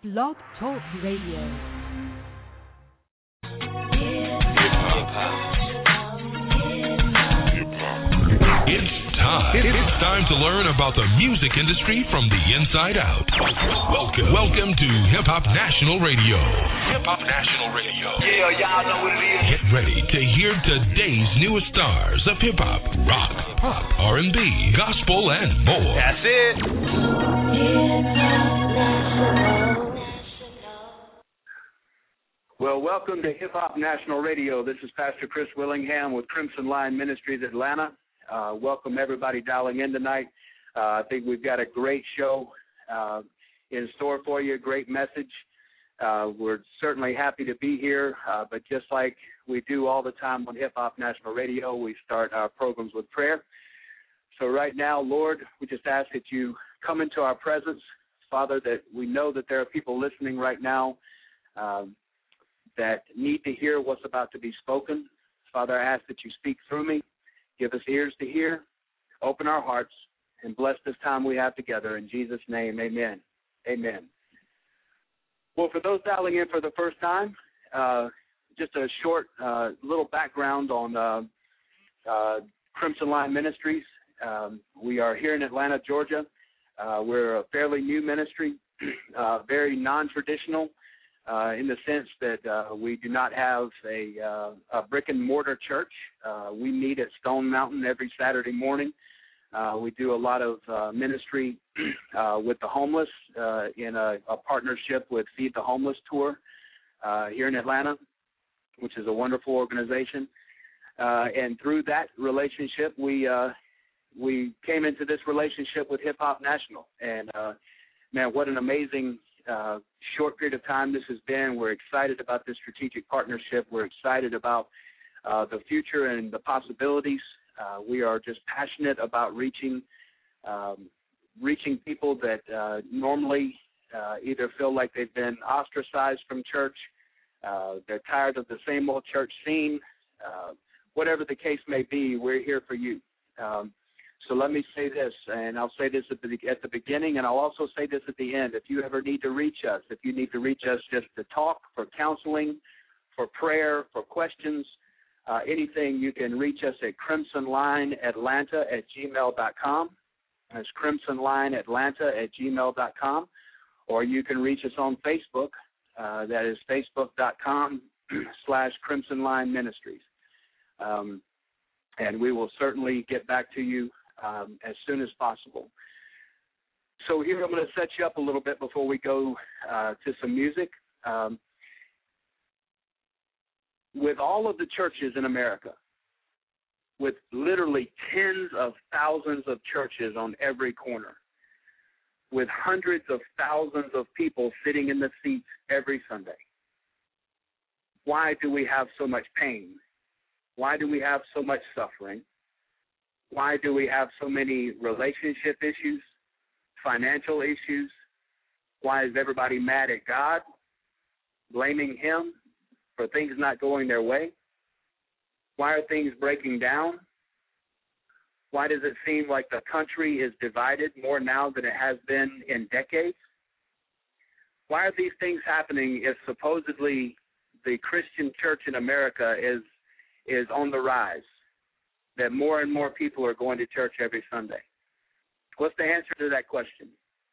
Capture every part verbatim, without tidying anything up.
Blog Talk Radio. It's time. It's time to learn about the music industry from the inside out. Welcome, welcome to Hip Hop National Radio. Hip Hop National Radio. Yeah, y'all know what it is. Get ready to hear today's newest stars of hip hop, rock, pop, R and B, gospel, and more. That's it. Well, welcome to Hip Hop National Radio. This is Pastor Chris Willingham with Crimson Lion Ministries Atlanta. Uh, welcome everybody dialing in tonight. Uh, I think we've got a great show uh, in store for you, a great message. Uh, we're certainly happy to be here, uh, but just like we do all the time on Hip Hop National Radio, we start our programs with prayer. So right now, Lord, we just ask that you come into our presence, Father, that we know that there are people listening right now um, that need to hear what's about to be spoken. Father, I ask that you speak through me. Give us ears to hear, open our hearts, and bless this time we have together. In Jesus' name, amen. Amen. Well, for those dialing in for the first time, uh, just a short uh, little background on uh, uh, Crimson Lion Ministries. Um, we are here in Atlanta, Georgia. Uh, we're a fairly new ministry, uh, very non-traditional. Uh, in the sense that uh, we do not have a, uh, a brick-and-mortar church. Uh, we meet at Stone Mountain every Saturday morning. Uh, we do a lot of uh, ministry uh, with the homeless uh, in a, a partnership with Feed the Homeless Tour uh, here in Atlanta, which is a wonderful organization. Uh, and through that relationship, we uh, we came into this relationship with Hip Hop National. And, uh, man, what an amazing Uh, short period of time this has been. We're excited about this strategic partnership. We're excited about uh, the future and the possibilities. Uh, we are just passionate about reaching um, reaching people that uh, normally uh, either feel like they've been ostracized from church, uh, they're tired of the same old church scene. Uh, whatever the case may be, we're here for you. Um, So let me say this, and I'll say this at the, at the beginning, and I'll also say this at the end. If you ever need to reach us, if you need to reach us just to talk, for counseling, for prayer, for questions, uh, anything, you can reach us at crimson line atlanta at gmail dot com. That's crimson line atlanta at gmail dot com. Or you can reach us on Facebook. Uh, that is facebook.com slash Crimson Lion Ministries. Um, and we will certainly get back to you Um, as soon as possible. So here I'm going to set you up a little bit before we go uh, to some music. Um, with all of the churches in America, with literally tens of thousands of churches on every corner, with hundreds of thousands of people sitting in the seats every Sunday, why do we have so much pain? Why do we have so much suffering? Why do we have so many relationship issues, financial issues? Why is everybody mad at God, blaming him for things not going their way? Why are things breaking down? Why does it seem like the country is divided more now than it has been in decades? Why are these things happening if supposedly the Christian church in America is is on the rise? That more and more people are going to church every Sunday? What's the answer to that question?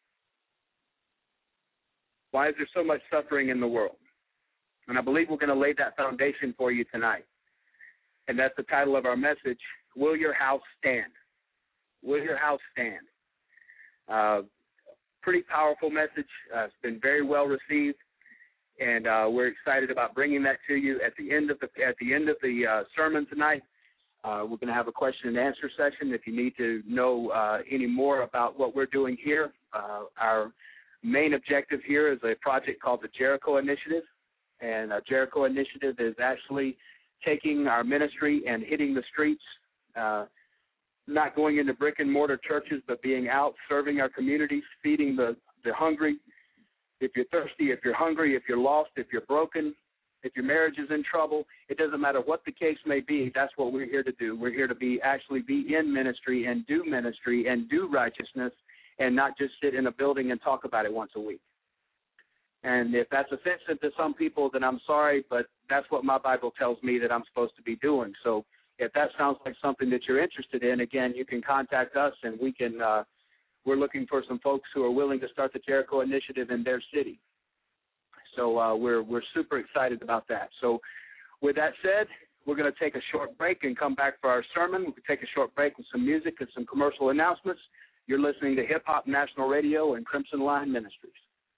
Why is there so much suffering in the world? And I believe we're going to lay that foundation for you tonight. And that's the title of our message, Will Your House Stand? Will Your House Stand? Uh, pretty powerful message. Uh, it's been very well received. And uh, we're excited about bringing that to you at the end of the, at the, end of the uh, sermon tonight. Uh, we're going to have a question and answer session. If you need to know uh, any more about what we're doing here, uh, our main objective here is a project called the Jericho Initiative. And a Jericho Initiative is actually taking our ministry and hitting the streets, uh, not going into brick and mortar churches, but being out, serving our communities, feeding the, the hungry. If you're thirsty, if you're hungry, if you're lost, if you're broken, if your marriage is in trouble, it doesn't matter what the case may be. That's what we're here to do. We're here to be actually be in ministry and do ministry and do righteousness and not just sit in a building and talk about it once a week. And if that's offensive to some people, then I'm sorry, but that's what my Bible tells me that I'm supposed to be doing. So if that sounds like something that you're interested in, again, you can contact us, and we can. Uh, we're looking for some folks who are willing to start the Jericho Initiative in their city. So uh, we're we're super excited about that. So with that said, we're going to take a short break and come back for our sermon. We can take a short break with some music and some commercial announcements. You're listening to Hip Hop National Radio and Crimson Line Ministries.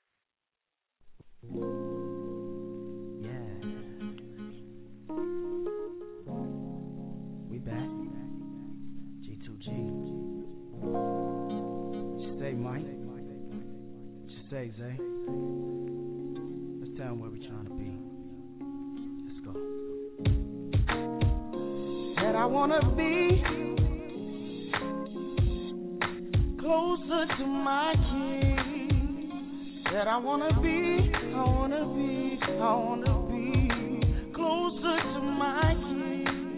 Yeah. We back. G two G. What you say, Mike? What you say, Zay? Let's tell them where we're trying to be. Let's go. Said I wanna be closer to my King. Said I wanna be, I wanna be, I wanna be closer to my King.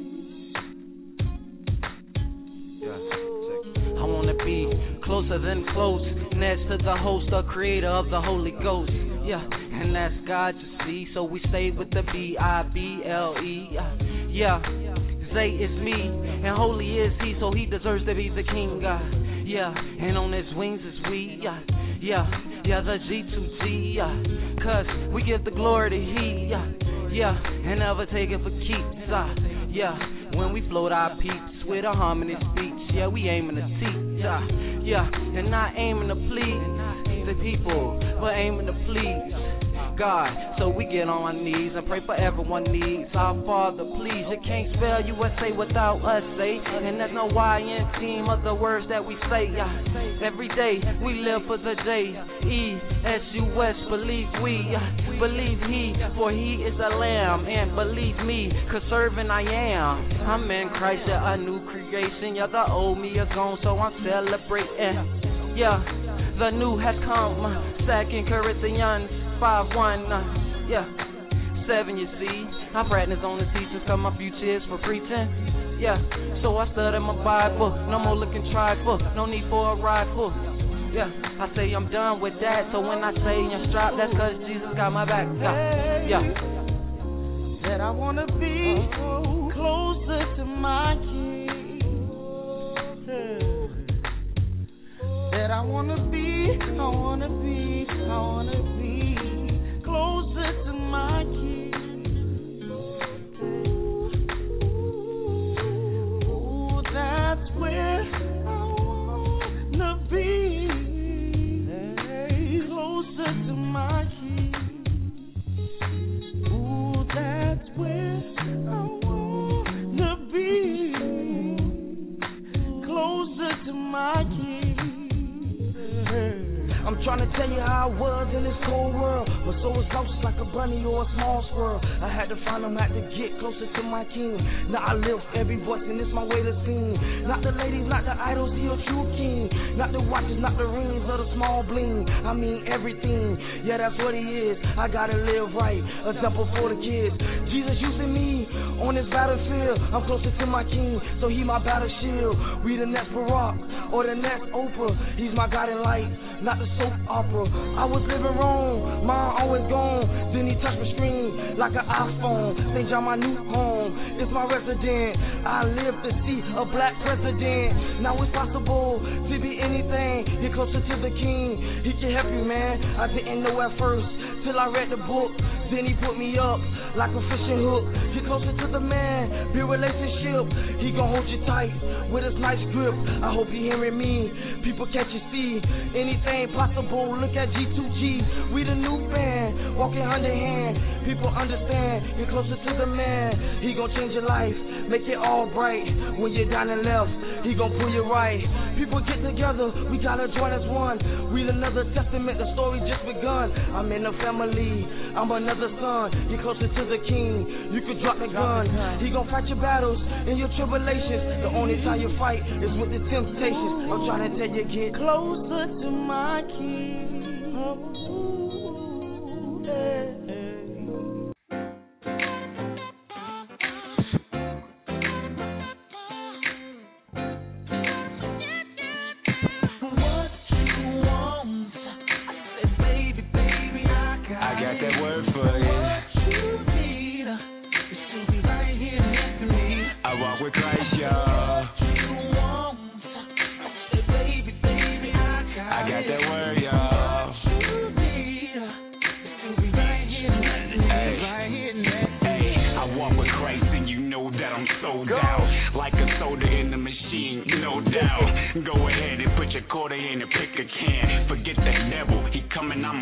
Yeah, check. I wanna be closer than close, next to the host, the creator of the Holy Ghost. Yeah, and that's God, you see, so we stay with the B I B L E. Yeah, Zay is me, and holy is he, so he deserves to be the king. Uh, yeah, and on his wings is we. Uh, yeah, yeah, the G two G. Uh, Cause we give the glory to he. Uh, yeah, and never take it for keeps. Uh, yeah, when we float our peeps with a harmony speech. Yeah, we aiming to teach. Uh, yeah, and not aiming to please the people, but aiming to please God. So we get on our knees and pray for everyone needs. Our Father, please, you can't spell U S A without us, say. And there's no Y in team of the words that we say. Uh, every day we live for the J E S U S, believe we, uh, believe he, for he is a lamb. And believe me, cause serving I am. I'm in Christ, yeah, a new creation. Yeah, the old me is gone, so I'm celebrating. Yeah, the new has come. Second Corinthians five one, uh, yeah, seven, you see. I practice on the teachings, cause my future is for preaching. Yeah, so I study my Bible. No more looking tribal, no need for a rifle. Yeah, I say I'm done with that. So when I say I'm strapped, that's cause Jesus got my back. Yeah, yeah. Said I wanna be closer to my King. Said I wanna be, I wanna be, I wanna be closer to my King. Oh, that's where I wanna be, closer to my King. Oh, that's where I wanna be, closer to my King. I'm trying to tell you how I was in this cold world. My soul was lost like a bunny or a small squirrel. I had to find them, had to get closer to my King. Now I live every voice and it's my way to sing. Not the ladies, not the idols, he a true king. Not the watches, not the rings or the small bling. I mean everything, yeah, that's what he is. I gotta live right, a example for the kids. Jesus using me on this battlefield. I'm closer to my King, so he my battle shield. We the next Barack or the next Oprah. He's my guiding light, not the soap opera. I was living wrong, mine always gone. Then he touched my screen like an iPhone. Saint John, my new home, it's my resident. I live to see a black president. Now it's possible to be anything. Get closer to the King, he can help you, man. I didn't know at first till I read the book. Then he put me up like a fishing hook. Get closer to the man, build relationship. He gon' hold you tight with his nice grip. I hope you hearing me. People can't you see anything possible? Look at G two G, we the new band, walking hand in hand. People understand, you're closer to the man. He gon' change your life, make it all bright. When you're down and left, he gon' pull you right. People get together, we gotta join as one. Read another testament, the story just begun. I'm in the family, I'm another son. You're closer to the King, you could drop the gun. He gon' fight your battles and your tribulations. The only time you fight is with the temptations. I'm trying to tell you, get closer to my King. Oh, yeah. What you want? I said, baby, baby, I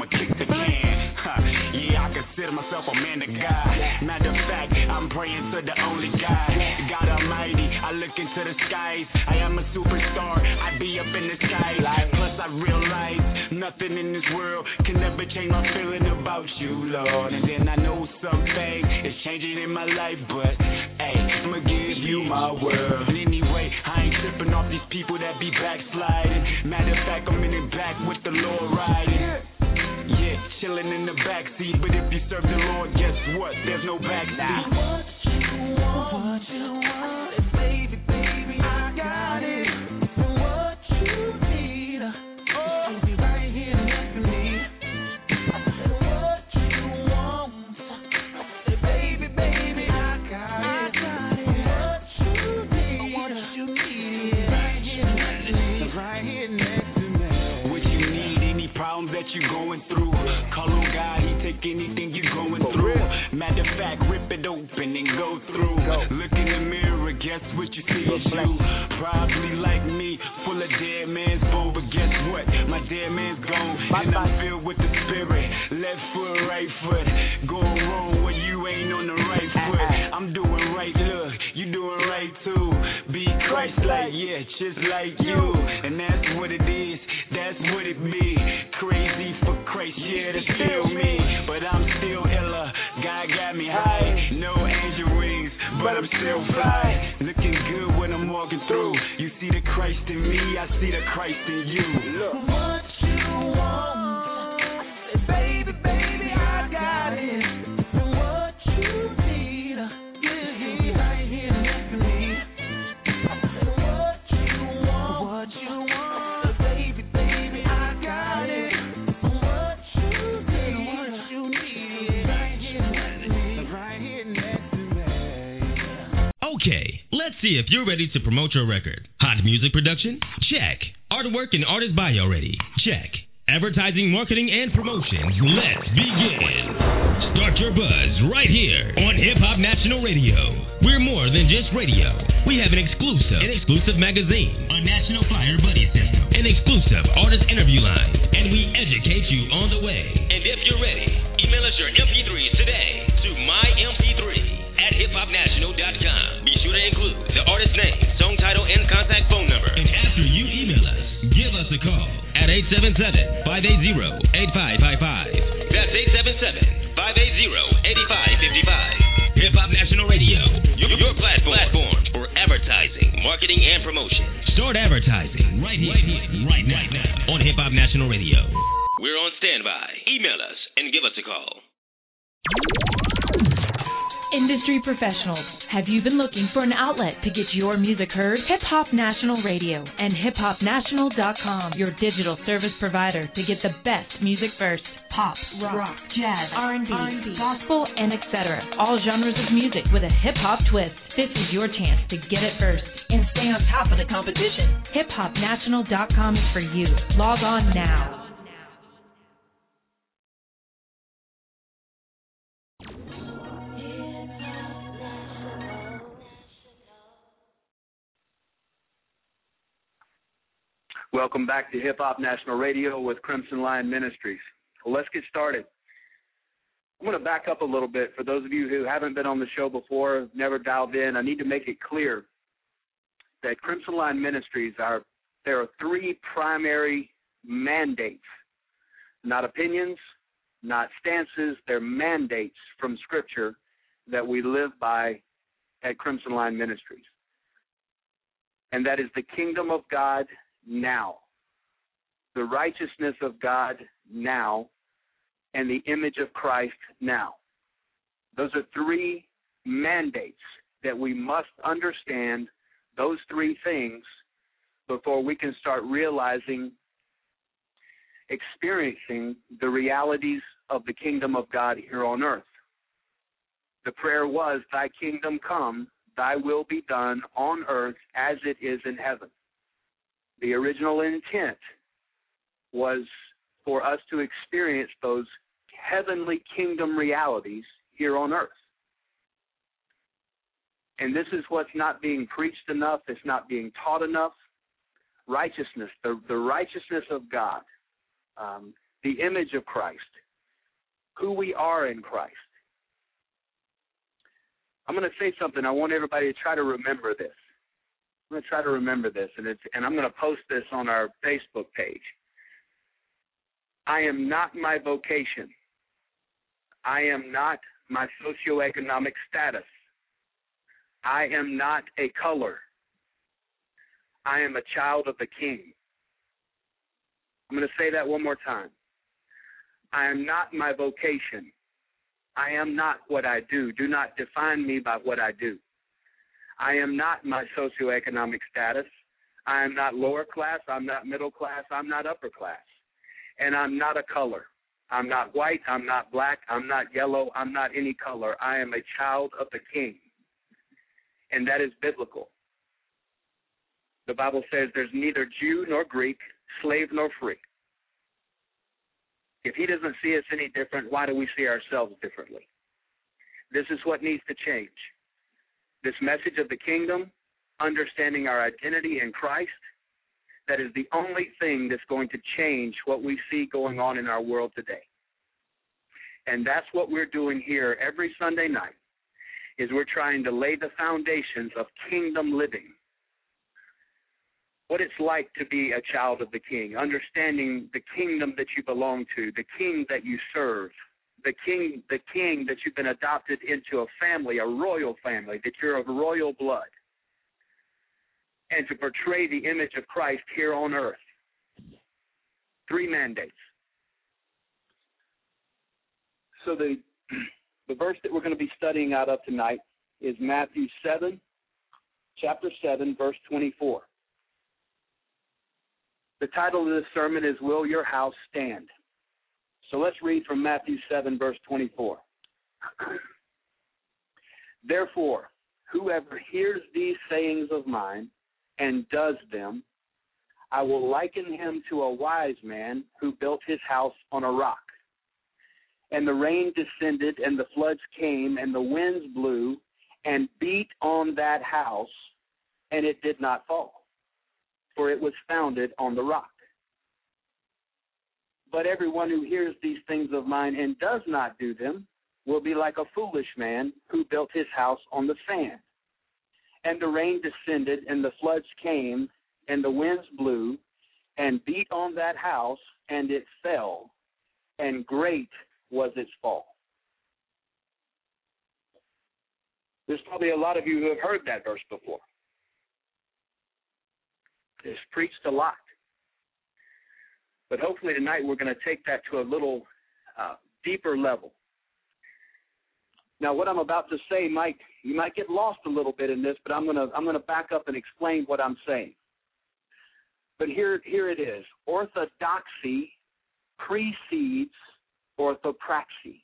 I'ma kick the can. Huh. Yeah, I consider myself a man of God. Matter of fact, I'm praying to the only God, God Almighty. I look into the skies, I am a superstar. I be up in the sky. Plus I realize nothing in this world can ever change my feeling about you, Lord. And then I know something is changing in my life, but hey, I'ma give you my world. Anyway, I ain't tripping off these people that be backsliding. Matter of fact, I'm in the back with the Lord riding. Yeah, chilling in the backseat, but if you serve the Lord, guess what? There's no backseat. What you want, what you want, baby, baby, I got it. And what you need, oh, is right here next to me. I said, what you want, I said, baby, baby, I got it. And what you need, what you need, right here next to me, right here next to me. What you need, any problems that you're going through, call on God, He take anything you're going through. Matter of fact, rip it open and go through. Look in the mirror, guess what you see is you. Probably like me, full of dead man's bone, but guess what? My dead man's gone, and I'm filled with the spirit. Left foot, right foot, going wrong when you ain't on the right foot. I'm doing right, look, you doing right too. Be Christ-like, yeah, just like you. And that's what it is, that's what it be. Crazy for Christ, yeah, to feel me. But I'm still illa, God got me high. No angel wings, but I'm still fly. Looking good when I'm walking through. You see the Christ in me, I see the Christ in you. Look. What you want, I said, baby, baby, I got it. And what you need, yeah, right here next to me. I said, what you want, what you want, baby, baby, I got it. And what you need, what you need, right here next to me, right here next to me. Okay, let's see if you're ready to promote your record. Hot music production? Check. Artwork and artist bio ready? Check. Advertising, marketing, and promotions? Let's begin. Start your buzz right here on Hip Hop National Radio. We're more than just radio. We have an exclusive, an exclusive magazine, a national flyer buddy system, an exclusive artist interview line, and we educate you on the way. And if you're ready, email us your M P threes today to my M P three at hip hop national dot com. Be sure to include the artist name, song title, and contact phone number. And after you email us, give us a call at eight seven seven, five eight zero, eight five five five. That's eight seven seven, five eight zero, eight five five five. Hip Hop National Radio, your, your platform, platform for advertising, marketing, and promotion. Start advertising right here, right, here, right, now, right now on Hip Hop National Radio. We're on standby. Email us and give us a call. Industry professionals, have you been looking for an outlet to get your music heard? Hip Hop National Radio and hip hop national dot com, your digital service provider to get the best music first. Pop, rock, rock jazz, R and B, gospel, and et cetera. All genres of music with a hip-hop twist. This is your chance to get it first and stay on top of the competition. hip hop national dot com is for you. Log on now. Welcome back to Hip Hop National Radio with Crimson Lion Ministries. Well, let's get started. I'm going to back up a little bit. For those of you who haven't been on the show before, never dialed in, I need to make it clear that Crimson Lion Ministries, are there are three primary mandates, not opinions, not stances, they're mandates from Scripture that we live by at Crimson Lion Ministries. And that is the kingdom of God now, the righteousness of God now, and the image of Christ now. Those are three mandates that we must understand, those three things, before we can start realizing, experiencing the realities of the kingdom of God here on earth. The prayer was, thy kingdom come, thy will be done on earth as it is in heaven. The original intent was for us to experience those heavenly kingdom realities here on earth. And this is what's not being preached enough. It's not being taught enough. Righteousness, the, the righteousness of God. Um, the image of Christ, who we are in Christ. I'm going to say something. I want everybody to try to remember this. I'm going to try to remember this, and, it's, and I'm going to post this on our Facebook page. I am not my vocation. I am not my socioeconomic status. I am not a color. I am a child of the King. I'm going to say that one more time. I am not my vocation. I am not what I do. Do not define me by what I do. I am not my socioeconomic status. I am not lower class. I'm not middle class. I'm not upper class. And I'm not a color. I'm not white. I'm not black. I'm not yellow. I'm not any color. I am a child of the King. And that is biblical. The Bible says there's neither Jew nor Greek, slave nor free. If he doesn't see us any different, why do we see ourselves differently? This is what needs to change. This message of the kingdom, understanding our identity in Christ, that is the only thing that's going to change what we see going on in our world today. And that's what we're doing here every Sunday night, is we're trying to lay the foundations of kingdom living. What it's like to be a child of the King, understanding the kingdom that you belong to, the king that you serve, the king, the king that you've been adopted into a family, a royal family, that you're of royal blood, and to portray the image of Christ here on earth. Three mandates. So the, the verse that we're going to be studying out of tonight is Matthew seven, chapter seven, verse twenty-four. The title of this sermon is, Will Your House Stand? So let's read from Matthew seven, verse twenty-four. Therefore, whoever hears these sayings of mine and does them, I will liken him to a wise man who built his house on a rock. And the rain descended, and the floods came, and the winds blew, and beat on that house, and it did not fall, for it was founded on the rock. But everyone who hears these things of mine and does not do them will be like a foolish man who built his house on the sand. And the rain descended, and the floods came, and the winds blew, and beat on that house, and it fell, and great was its fall. There's probably a lot of you who have heard that verse before. It's preached a lot. But hopefully tonight we're going to take that to a little uh, deeper level. Now, what I'm about to say might you might get lost a little bit in this, but I'm going to I'm going to back up and explain what I'm saying. But here here it is. Orthodoxy precedes orthopraxy.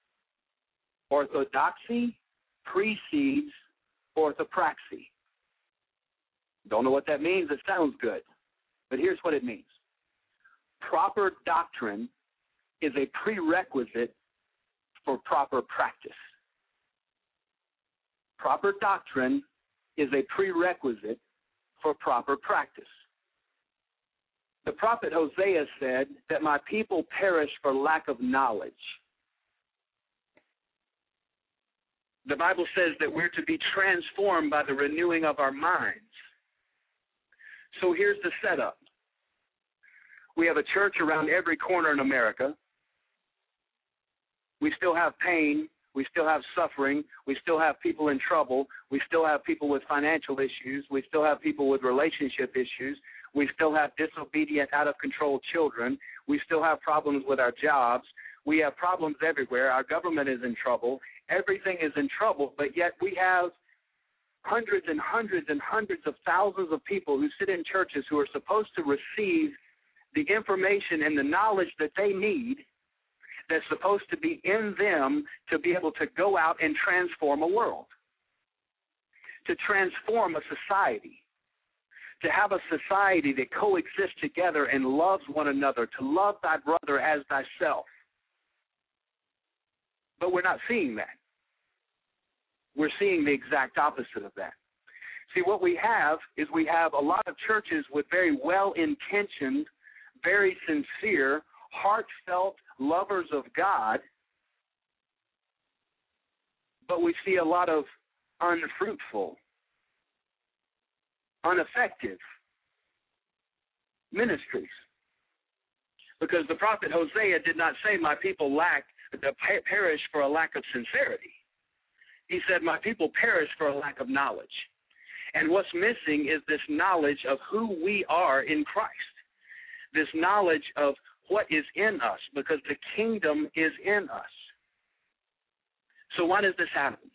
Orthodoxy precedes orthopraxy. Don't know what that means. It sounds good. But here's what it means. Proper doctrine is a prerequisite for proper practice. Proper doctrine is a prerequisite for proper practice. The prophet Hosea said that my people perish for lack of knowledge. The Bible says that we're to be transformed by the renewing of our minds. So here's the setup. We have a church around every corner in America. We still have pain. We still have suffering. We still have people in trouble. We still have people with financial issues. We still have people with relationship issues. We still have disobedient, out-of-control children. We still have problems with our jobs. We have problems everywhere. Our government is in trouble. Everything is in trouble, but yet we have hundreds and hundreds and hundreds of thousands of people who sit in churches who are supposed to receive the information and the knowledge that they need that's supposed to be in them to be able to go out and transform a world, to transform a society, to have a society that coexists together and loves one another, to love thy brother as thyself. But we're not seeing that. We're seeing the exact opposite of that. See, what we have is we have a lot of churches with very well-intentioned, very sincere, heartfelt lovers of God, but we see a lot of unfruitful, ineffective ministries. Because the prophet Hosea did not say, my people lack, perish for a lack of sincerity. He said, my people perish for a lack of knowledge. And what's missing is this knowledge of who we are in Christ, this knowledge of what is in us, because the kingdom is in us. So why does this happen?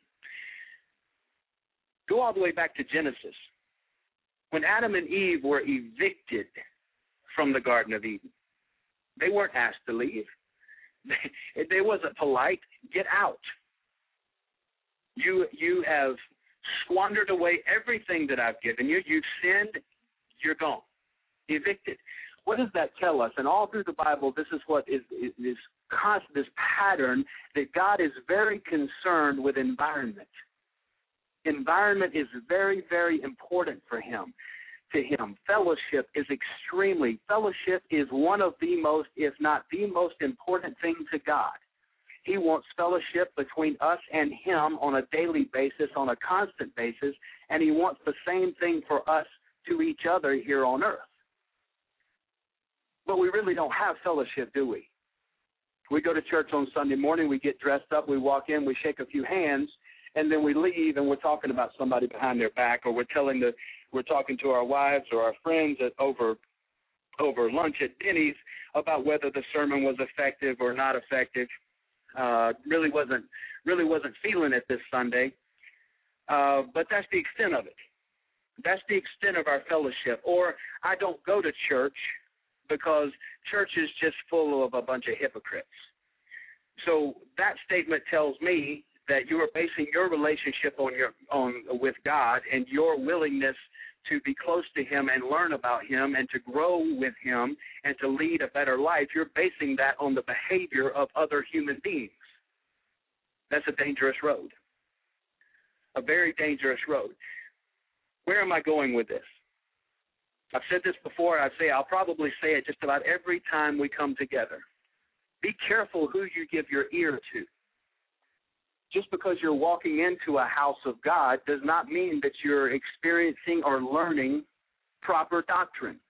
Go all the way back to Genesis. When Adam and Eve were evicted from the Garden of Eden, they weren't asked to leave. They, they wasn't polite. Get out. You, you have squandered away everything that I've given you. You've sinned. You're gone. Evicted. What does that tell us? And all through the Bible, this is what is, is, is constant, this pattern that God is very concerned with environment. Environment is very, very important for him. To him, fellowship is extremely, fellowship is one of the most, if not the most important thing to God. He wants fellowship between us and him on a daily basis, on a constant basis, and he wants the same thing for us to each other here on earth. But we really don't have fellowship, do we? We go to church on Sunday morning, we get dressed up, we walk in, we shake a few hands, and then we leave and we're talking about somebody behind their back, or we're telling the we're talking to our wives or our friends at, over over lunch at Denny's about whether the sermon was effective or not effective. Uh, really wasn't really wasn't feeling it this Sunday, uh, but that's the extent of it. That's the extent of our fellowship. Or I don't go to church because church is just full of a bunch of hypocrites. So that statement tells me that you are basing your relationship on your on with God and your willingness to be close to him and learn about him and to grow with him and to lead a better life. You're basing that on the behavior of other human beings. That's a dangerous road, a very dangerous road. Where am I going with this? I've said this before. I say I'll probably say it just about every time we come together. Be careful who you give your ear to. Just because you're walking into a house of God does not mean that you're experiencing or learning proper doctrine.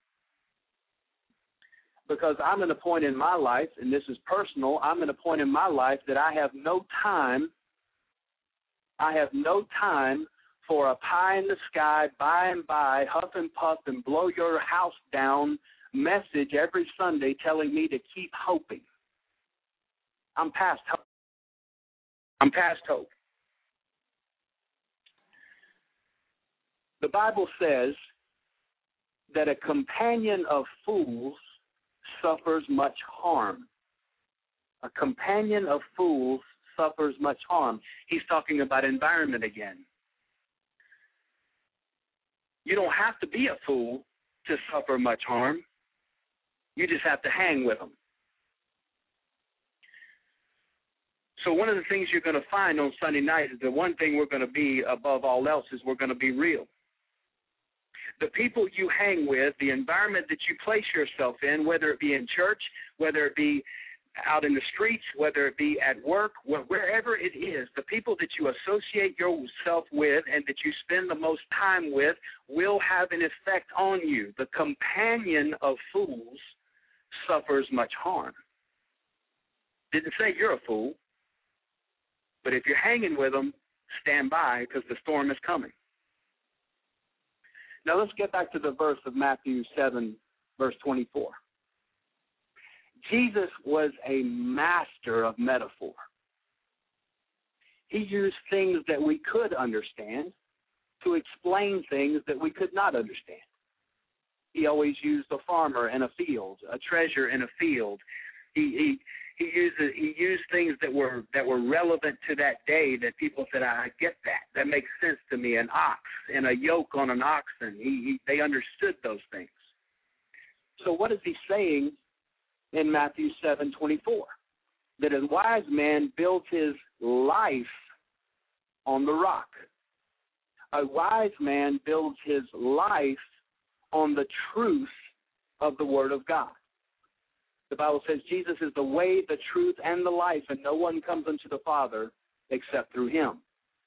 Because I'm at a point in my life, and this is personal, I'm at a point in my life that I have no time, I have no time for a pie in the sky, by and by, huff and puff and blow your house down message every Sunday telling me to keep hoping. I'm past hope. I'm past hope. The Bible says that a companion of fools suffers much harm. A companion of fools suffers much harm. He's talking about environment again. You don't have to be a fool to suffer much harm. You just have to hang with them. So one of the things you're going to find on Sunday night is the one thing we're going to be above all else is we're going to be real. The people you hang with, the environment that you place yourself in, whether it be in church, whether it be out in the streets, whether it be at work, wherever it is, the people that you associate yourself with and that you spend the most time with will have an effect on you. The companion of fools suffers much harm. Didn't say you're a fool. But if you're hanging with them, stand by because the storm is coming. Now let's get back to the verse of Matthew seven, verse twenty-four. Jesus was a master of metaphor. He used things that we could understand to explain things that we could not understand. He always used a farmer in a field, a treasure in a field. He he He used he used things that were that were relevant to that day that people said, I get that. That makes sense to me. An ox and a yoke on an oxen. He, he they understood those things. So what is he saying in Matthew seven twenty-four? That a wise man builds his life on the rock. A wise man builds his life on the truth of the Word of God. The Bible says Jesus is the way, the truth, and the life, and no one comes unto the Father except through him.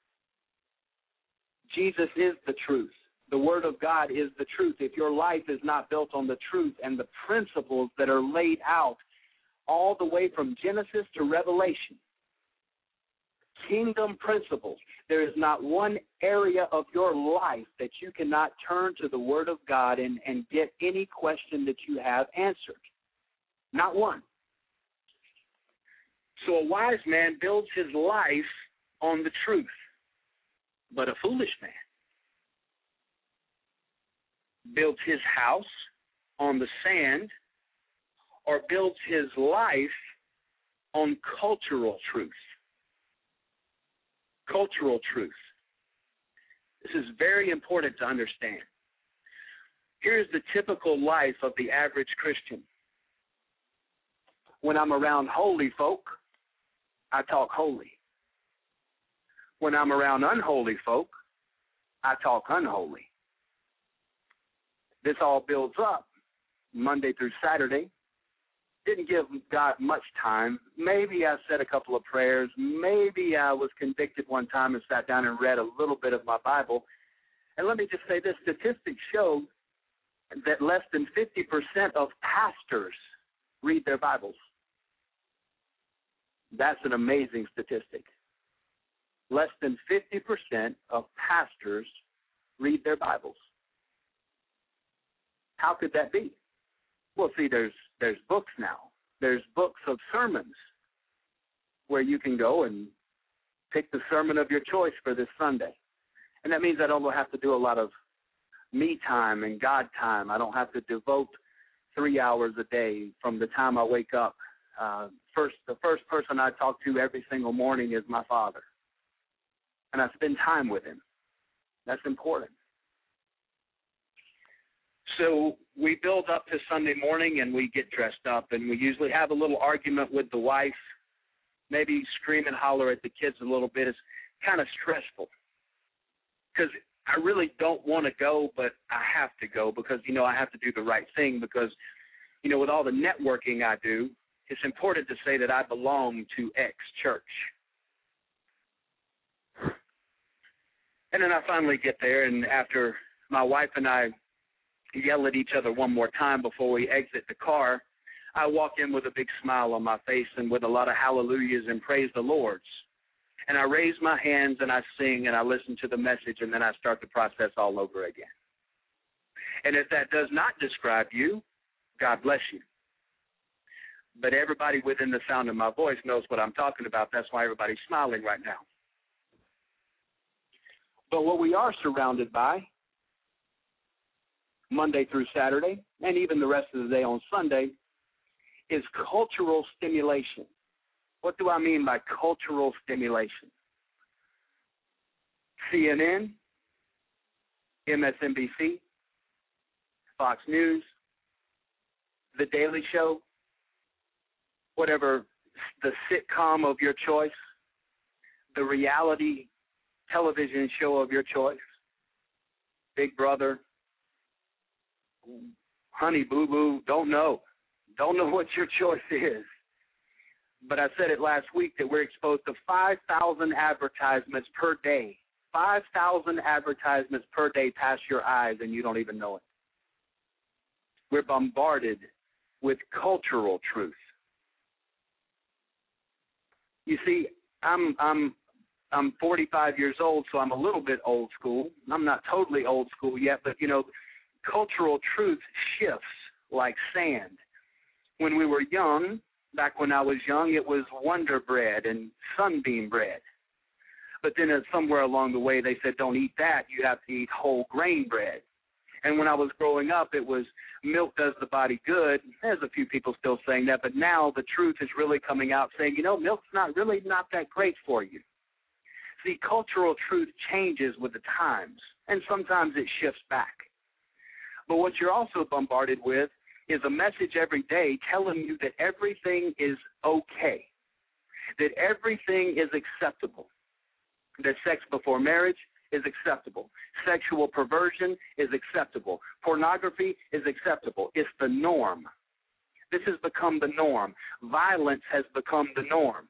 Jesus is the truth. The Word of God is the truth. If your life is not built on the truth and the principles that are laid out all the way from Genesis to Revelation, kingdom principles, there is not one area of your life that you cannot turn to the Word of God and, and get any question that you have answered. Not one. So a wise man builds his life on the truth, but a foolish man builds his house on the sand or builds his life on cultural truth. Cultural truth. This is very important to understand. Here's the typical life of the average Christian. When I'm around holy folk, I talk holy. When I'm around unholy folk, I talk unholy. This all builds up Monday through Saturday. Didn't give God much time. Maybe I said a couple of prayers. Maybe I was convicted one time and sat down and read a little bit of my Bible. And let me just say this, statistics show that less than fifty percent of pastors read their Bibles. That's an amazing statistic. Less than fifty percent of pastors read their Bibles. How could that be? Well, see, there's there's books now. There's books of sermons where you can go and pick the sermon of your choice for this Sunday. And that means I don't have to do a lot of me time and God time. I don't have to devote three hours a day from the time I wake up. Uh, first, the first person I talk to every single morning is my father. And I spend time with him. That's important. So we build up to Sunday morning and we get dressed up, and we usually have a little argument with the wife, maybe scream and holler at the kids a little bit. It's kind of stressful because I really don't want to go, but I have to go because, you know, I have to do the right thing because, you know, with all the networking I do, it's important to say that I belong to X church. And then I finally get there, and after my wife and I yell at each other one more time before we exit the car, I walk in with a big smile on my face and with a lot of hallelujahs and praise the Lords. And I raise my hands and I sing and I listen to the message, and then I start the process all over again. And if that does not describe you, God bless you. But everybody within the sound of my voice knows what I'm talking about. That's why everybody's smiling right now. But what we are surrounded by Monday through Saturday, and even the rest of the day on Sunday, is cultural stimulation. What do I mean by cultural stimulation? C N N, M S N B C, Fox News, The Daily Show, whatever the sitcom of your choice, the reality television show of your choice, Big Brother, Honey Boo Boo, don't know. Don't know what your choice is. But I said it last week that we're exposed to five thousand advertisements per day. five thousand advertisements per day pass your eyes and you don't even know it. We're bombarded with cultural truth. You see, I'm I'm I'm forty-five years old, so I'm a little bit old school. I'm not totally old school yet, but, you know, cultural truth shifts like sand. When we were young, back when I was young, it was Wonder Bread and Sunbeam bread. But then somewhere along the way, they said, don't eat that. You have to eat whole grain bread. And when I was growing up, it was milk does the body good. There's a few people still saying that, but now the truth is really coming out saying, you know, milk's not really not that great for you. See, cultural truth changes with the times, and sometimes it shifts back. But what you're also bombarded with is a message every day telling you that everything is okay, that everything is acceptable, that sex before marriage is acceptable, sexual perversion is acceptable, pornography is acceptable. It's the norm. This has become the norm. Violence has become the norm.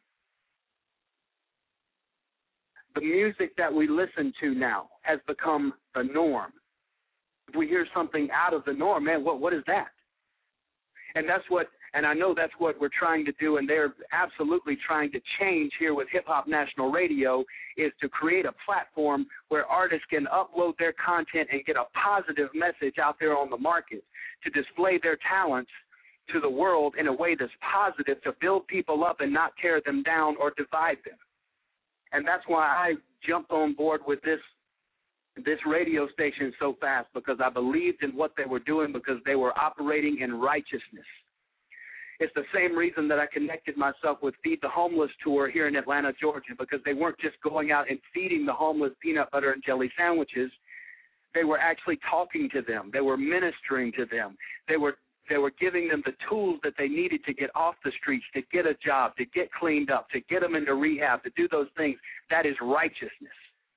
The music that we listen to now has become the norm. If we hear something out of the norm, man, what what is that? And that's what, and I know that's what we're trying to do, and they're absolutely trying to change here with Hip Hop National Radio, is to create a platform where artists can upload their content and get a positive message out there on the market to display their talents to the world in a way that's positive, to build people up and not tear them down or divide them. And that's why I jumped on board with this this radio station so fast, because I believed in what they were doing, because they were operating in righteousness. It's the same reason that I connected myself with Feed the Homeless Tour here in Atlanta, Georgia, because they weren't just going out and feeding the homeless peanut butter and jelly sandwiches. They were actually talking to them. They were ministering to them. They were They were giving them the tools that they needed to get off the streets, to get a job, to get cleaned up, to get them into rehab, to do those things. That is righteousness.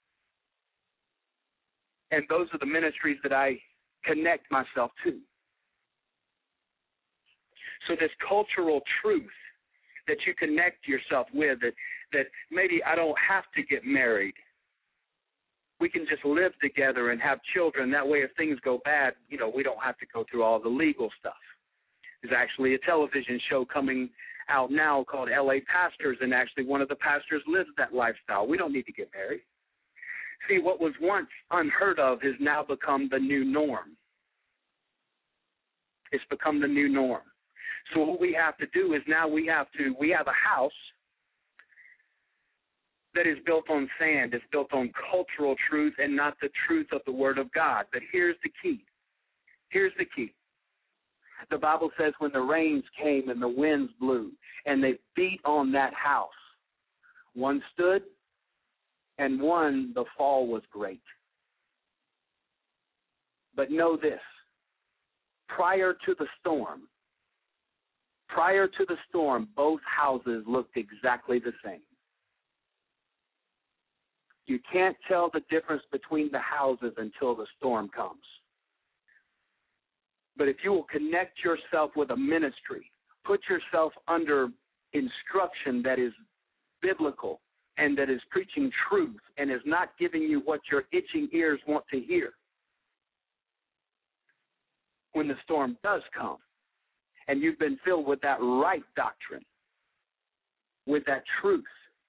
And those are the ministries that I connect myself to. So this cultural truth that you connect yourself with, that, that maybe I don't have to get married. We can just live together and have children. That way, if things go bad, you know, we don't have to go through all the legal stuff. There's actually a television show coming out now called L A Pastors, and actually one of the pastors lives that lifestyle. We don't need to get married. See, what was once unheard of has now become the new norm. It's become the new norm. So what we have to do is now we have to, we have a house that is built on sand. It's built on cultural truth and not the truth of the Word of God. But here's the key. Here's the key. The Bible says when the rains came and the winds blew and they beat on that house, one stood and one, the fall was great. But know this, prior to the storm, prior to the storm, both houses looked exactly the same. You can't tell the difference between the houses until the storm comes. But if you will connect yourself with a ministry, put yourself under instruction that is biblical and that is preaching truth and is not giving you what your itching ears want to hear, when the storm does come and you've been filled with that right doctrine, with that truth,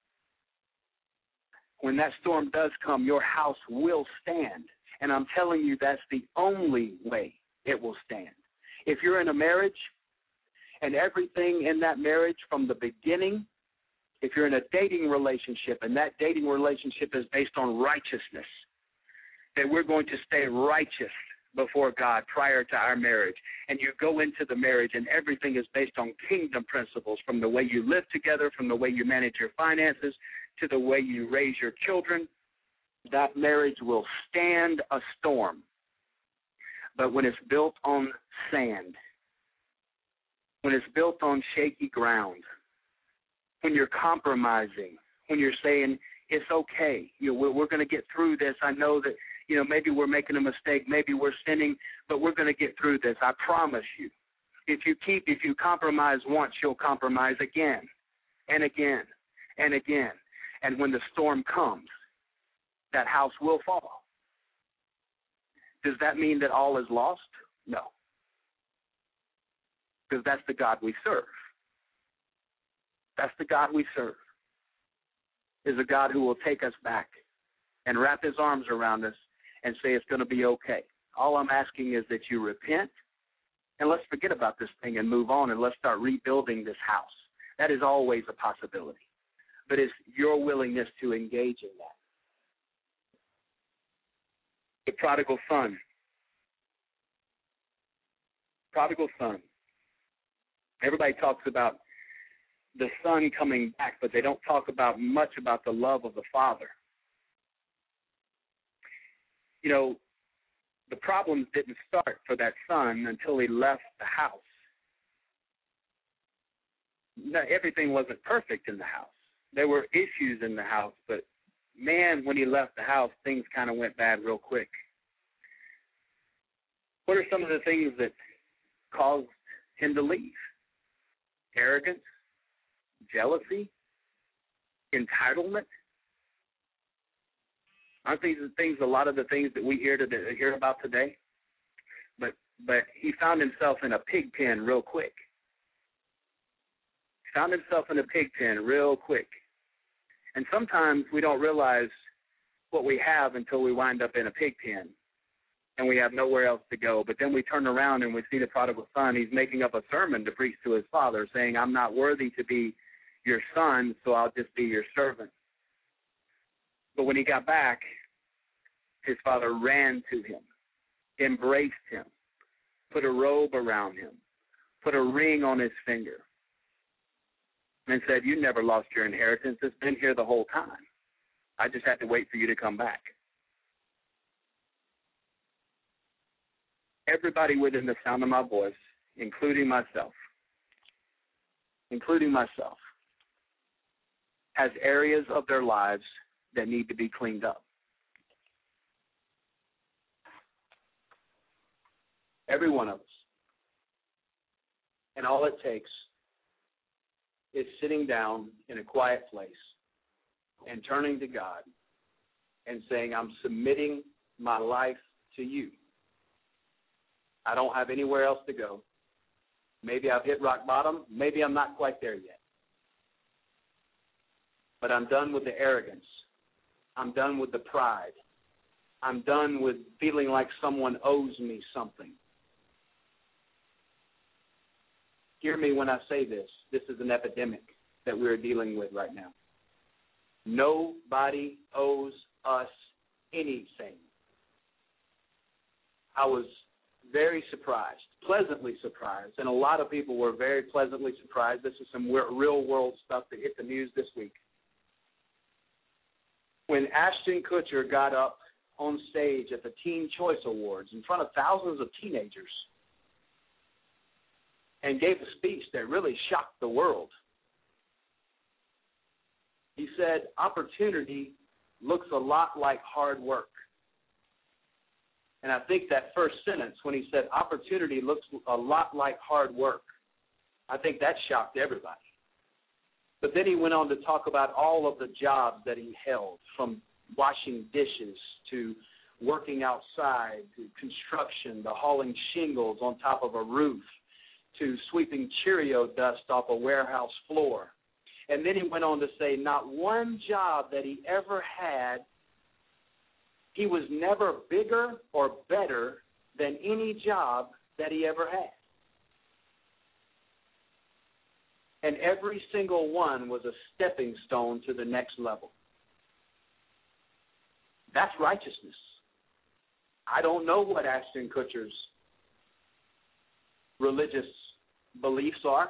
when that storm does come, your house will stand. And I'm telling you, that's the only way it will stand. If you're in a marriage and everything in that marriage from the beginning, if you're in a dating relationship and that dating relationship is based on righteousness, then we're going to stay righteous before God prior to our marriage. And you go into the marriage and everything is based on kingdom principles, from the way you live together, from the way you manage your finances, to the way you raise your children. That marriage will stand a storm. But when it's built on sand, when it's built on shaky ground, when you're compromising, when you're saying it's okay, you know, we're, we're going to get through this. I know that, you know, maybe we're making a mistake, maybe we're sinning, but we're going to get through this. I promise you. If you keep, if you compromise once, you'll compromise again and again and again. And when the storm comes, that house will fall. Does that mean that all is lost? No. Because that's the God we serve. That's the God we serve. Is a God who will take us back and wrap his arms around us and say it's going to be okay. All I'm asking is that you repent and let's forget about this thing and move on, and let's start rebuilding this house. That is always a possibility. But it's your willingness to engage in that. The prodigal son. Prodigal son. Everybody talks about the son coming back, but they don't talk about much about the love of the father. You know, the problems didn't start for that son until he left the house. Now, everything wasn't perfect in the house. There were issues in the house, but man, when he left the house, things kind of went bad real quick. What are some of the things that caused him to leave? arrogance, jealousy, entitlement. Aren't these the things, a lot of the things that we hear to hear about today? But but he found himself in a pig pen real quick. He found himself in a pig pen real quick. And sometimes we don't realize what we have until we wind up in a pig pen and we have nowhere else to go. But then we turn around and we see the prodigal son. He's making up a sermon to preach to his father, saying, I'm not worthy to be your son, so I'll just be your servant. But when he got back, his father ran to him, embraced him, put a robe around him, put a ring on his finger, and said, you never lost your inheritance. It's been here the whole time. I just had to wait for you to come back. Everybody within the sound of my voice, including myself, including myself, has areas of their lives that need to be cleaned up. Every one of us. And all it takes is sitting down in a quiet place and turning to God and saying, I'm submitting my life to you. I don't have anywhere else to go. Maybe I've hit rock bottom. Maybe I'm not quite there yet. But I'm done with the arrogance. I'm done with the pride. I'm done with feeling like someone owes me something. Hear me when I say this. This is an epidemic that we're dealing with right now. Nobody owes us anything. I was very surprised, pleasantly surprised, and a lot of people were very pleasantly surprised. This is some real-world stuff that hit the news this week. When Ashton Kutcher got up on stage at the Teen Choice Awards in front of thousands of teenagers and gave a speech that really shocked the world, he said, opportunity looks a lot like hard work. And I think that first sentence, when he said opportunity looks a lot like hard work, I think that shocked everybody. But then he went on to talk about all of the jobs that he held, from washing dishes to working outside to construction, to hauling shingles on top of a roof, to sweeping Cheerio dust off a warehouse floor. And then he went on to say not one job that he ever had, he was never bigger or better than any job that he ever had. And every single one was a stepping stone to the next level. That's righteousness. I don't know what Ashton Kutcher's religious beliefs are,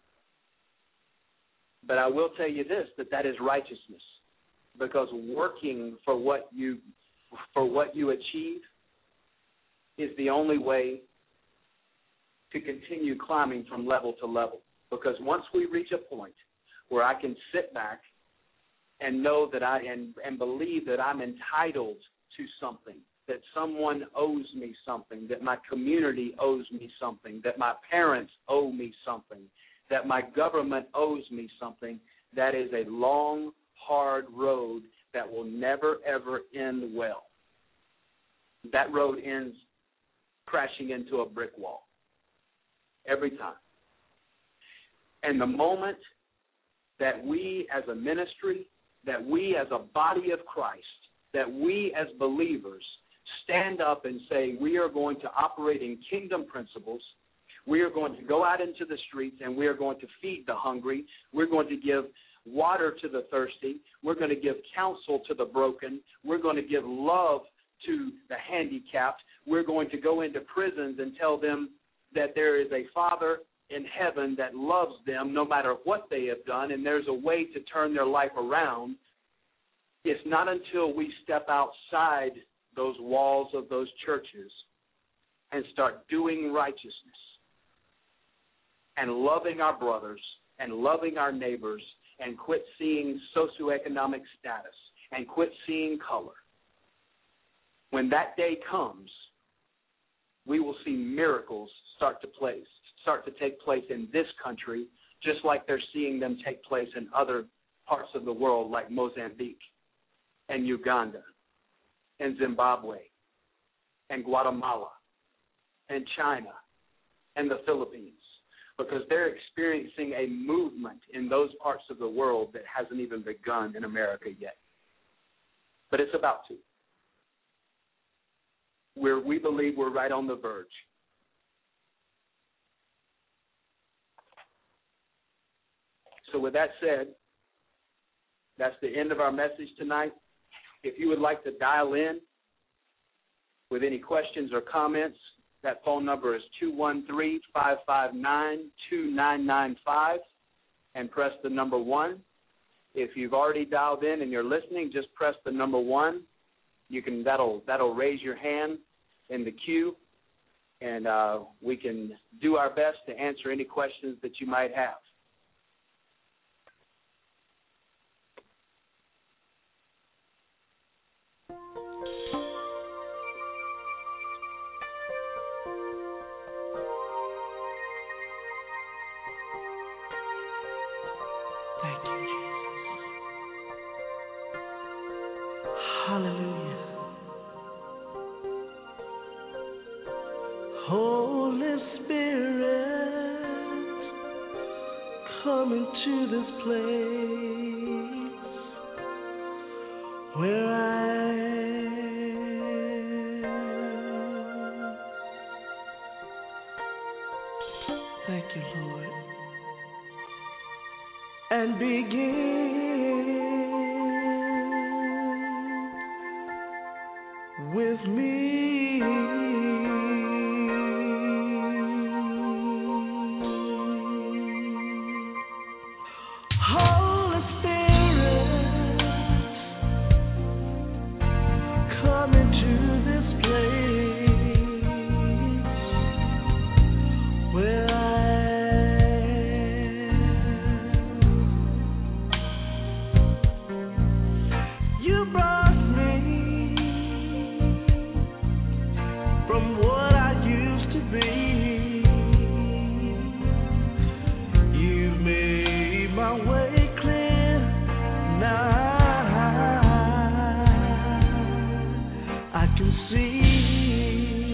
but I will tell you this, that that is righteousness, because working for what you for what you achieve is the only way to continue climbing from level to level. Because once we reach a point where I can sit back and know that I and, and believe that I'm entitled to something, that someone owes me something, that my community owes me something, that my parents owe me something, that my government owes me something, that is a long, hard road that will never, ever end well. That road ends crashing into a brick wall every time. And the moment that we as a ministry, that we as a body of Christ, that we as believers stand up and say we are going to operate in kingdom principles, we are going to go out into the streets and we are going to feed the hungry, we're going to give water to the thirsty, we're going to give counsel to the broken, we're going to give love to the handicapped, we're going to go into prisons and tell them that there is a Father in heaven that loves them no matter what they have done, and there's a way to turn their life around. It's not until we step outside those walls of those churches and start doing righteousness and loving our brothers and loving our neighbors and quit seeing socioeconomic status and quit seeing color. When that day comes, we will see miracles start to place, start to take place in this country just like they're seeing them take place in other parts of the world like Mozambique and Uganda and Zimbabwe and Guatemala and China and the Philippines, because they're experiencing a movement in those parts of the world that hasn't even begun in America yet. But it's about to. We're, we believe we're right on the verge. So with that said, that's the end of our message tonight. If you would like to dial in with any questions or comments, that phone number is two one three, five five nine, two nine nine five and press the number one. If you've already dialed in and you're listening, just press the number one. You can that'll that'll raise your hand in the queue, and uh, we can do our best to answer any questions that you might have. Thank you, Jesus. Hallelujah. Holy Spirit, come into this place where I am. Thank you, Lord. And begin with me. Holy Spirit, come into this place where you brought me from what I used to be. You've made my way clear. Now I can see.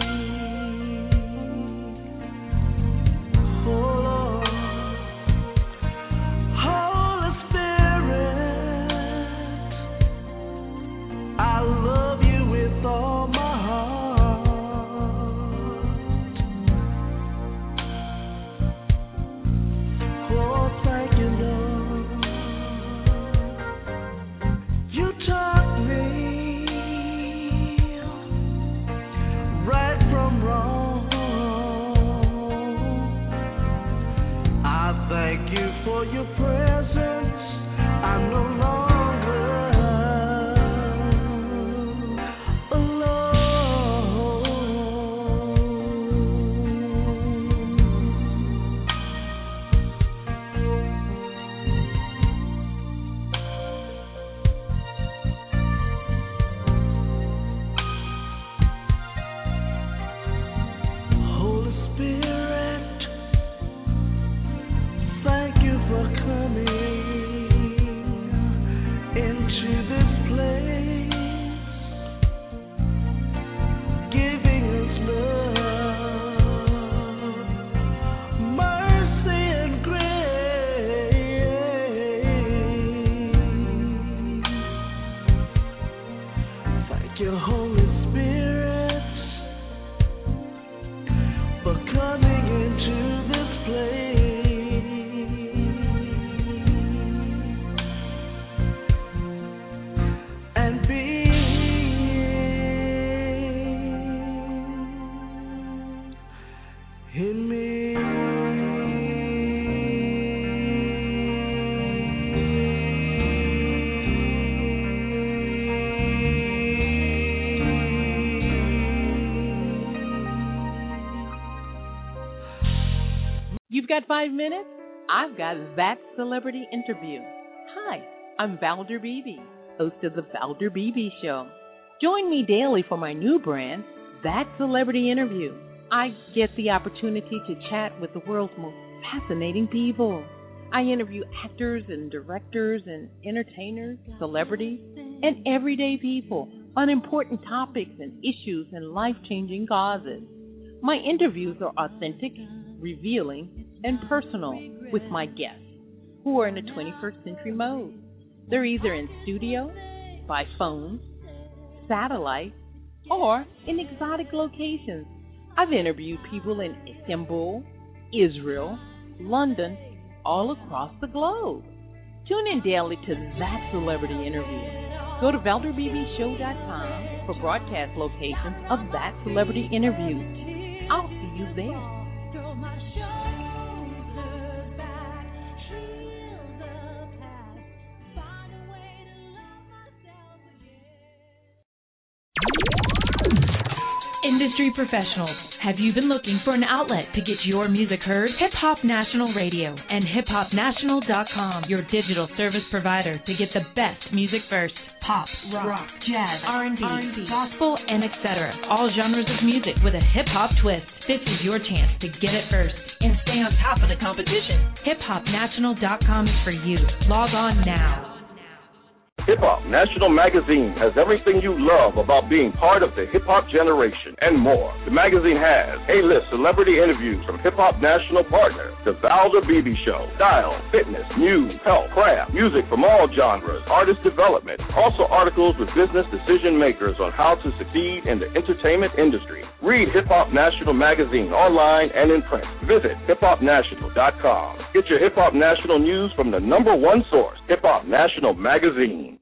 Oh Lord, Holy Spirit, I love you with all my heart. Oh, thank you, Lord. You taught me right from wrong. I thank you for your presence. I'm no longer alone. Holy Spirit, thank you for coming into this place, giving us love, mercy, and grace. Thank you, Holy Spirit, for coming into this place and being in me. You've got five minutes? I've got That Celebrity Interview. Hi, I'm Valder Beebe, host of The Valder Beebe Show. Join me daily for my new brand, That Celebrity Interview. I get the opportunity to chat with the world's most fascinating people. I interview actors and directors and entertainers, celebrities, and everyday people on important topics and issues and life-changing causes. My interviews are authentic, revealing, and personal with my guests, who are in a twenty-first century mode. They're either in studio, by phone, satellite, or in exotic locations. I've interviewed people in Istanbul, Israel, London, all across the globe. Tune in daily to That Celebrity Interview. Go to valder b b show dot com for broadcast locations of That Celebrity Interview. I'll see you there. Industry professionals, have you been looking for an outlet to get your music heard? Hip Hop National Radio and hip hop national dot com, your digital service provider to get the best music first. Pop, rock, rock jazz, R and B, R and B, gospel, and et cetera. All genres of music with a hip-hop twist. This is your chance to get it first and stay on top of the competition. hip hop national dot com is for you. Log on now. Hip Hop National Magazine has everything you love about being part of the hip-hop generation and more. The magazine has A-list celebrity interviews from Hip Hop National partner, The Valder Beebe Show, style, fitness, news, health, craft, music from all genres, artist development, also articles with business decision makers on how to succeed in the entertainment industry. Read Hip Hop National Magazine online and in print. Visit hip hop national dot com. Get your Hip Hop National news from the number one source, Hip Hop National Magazine.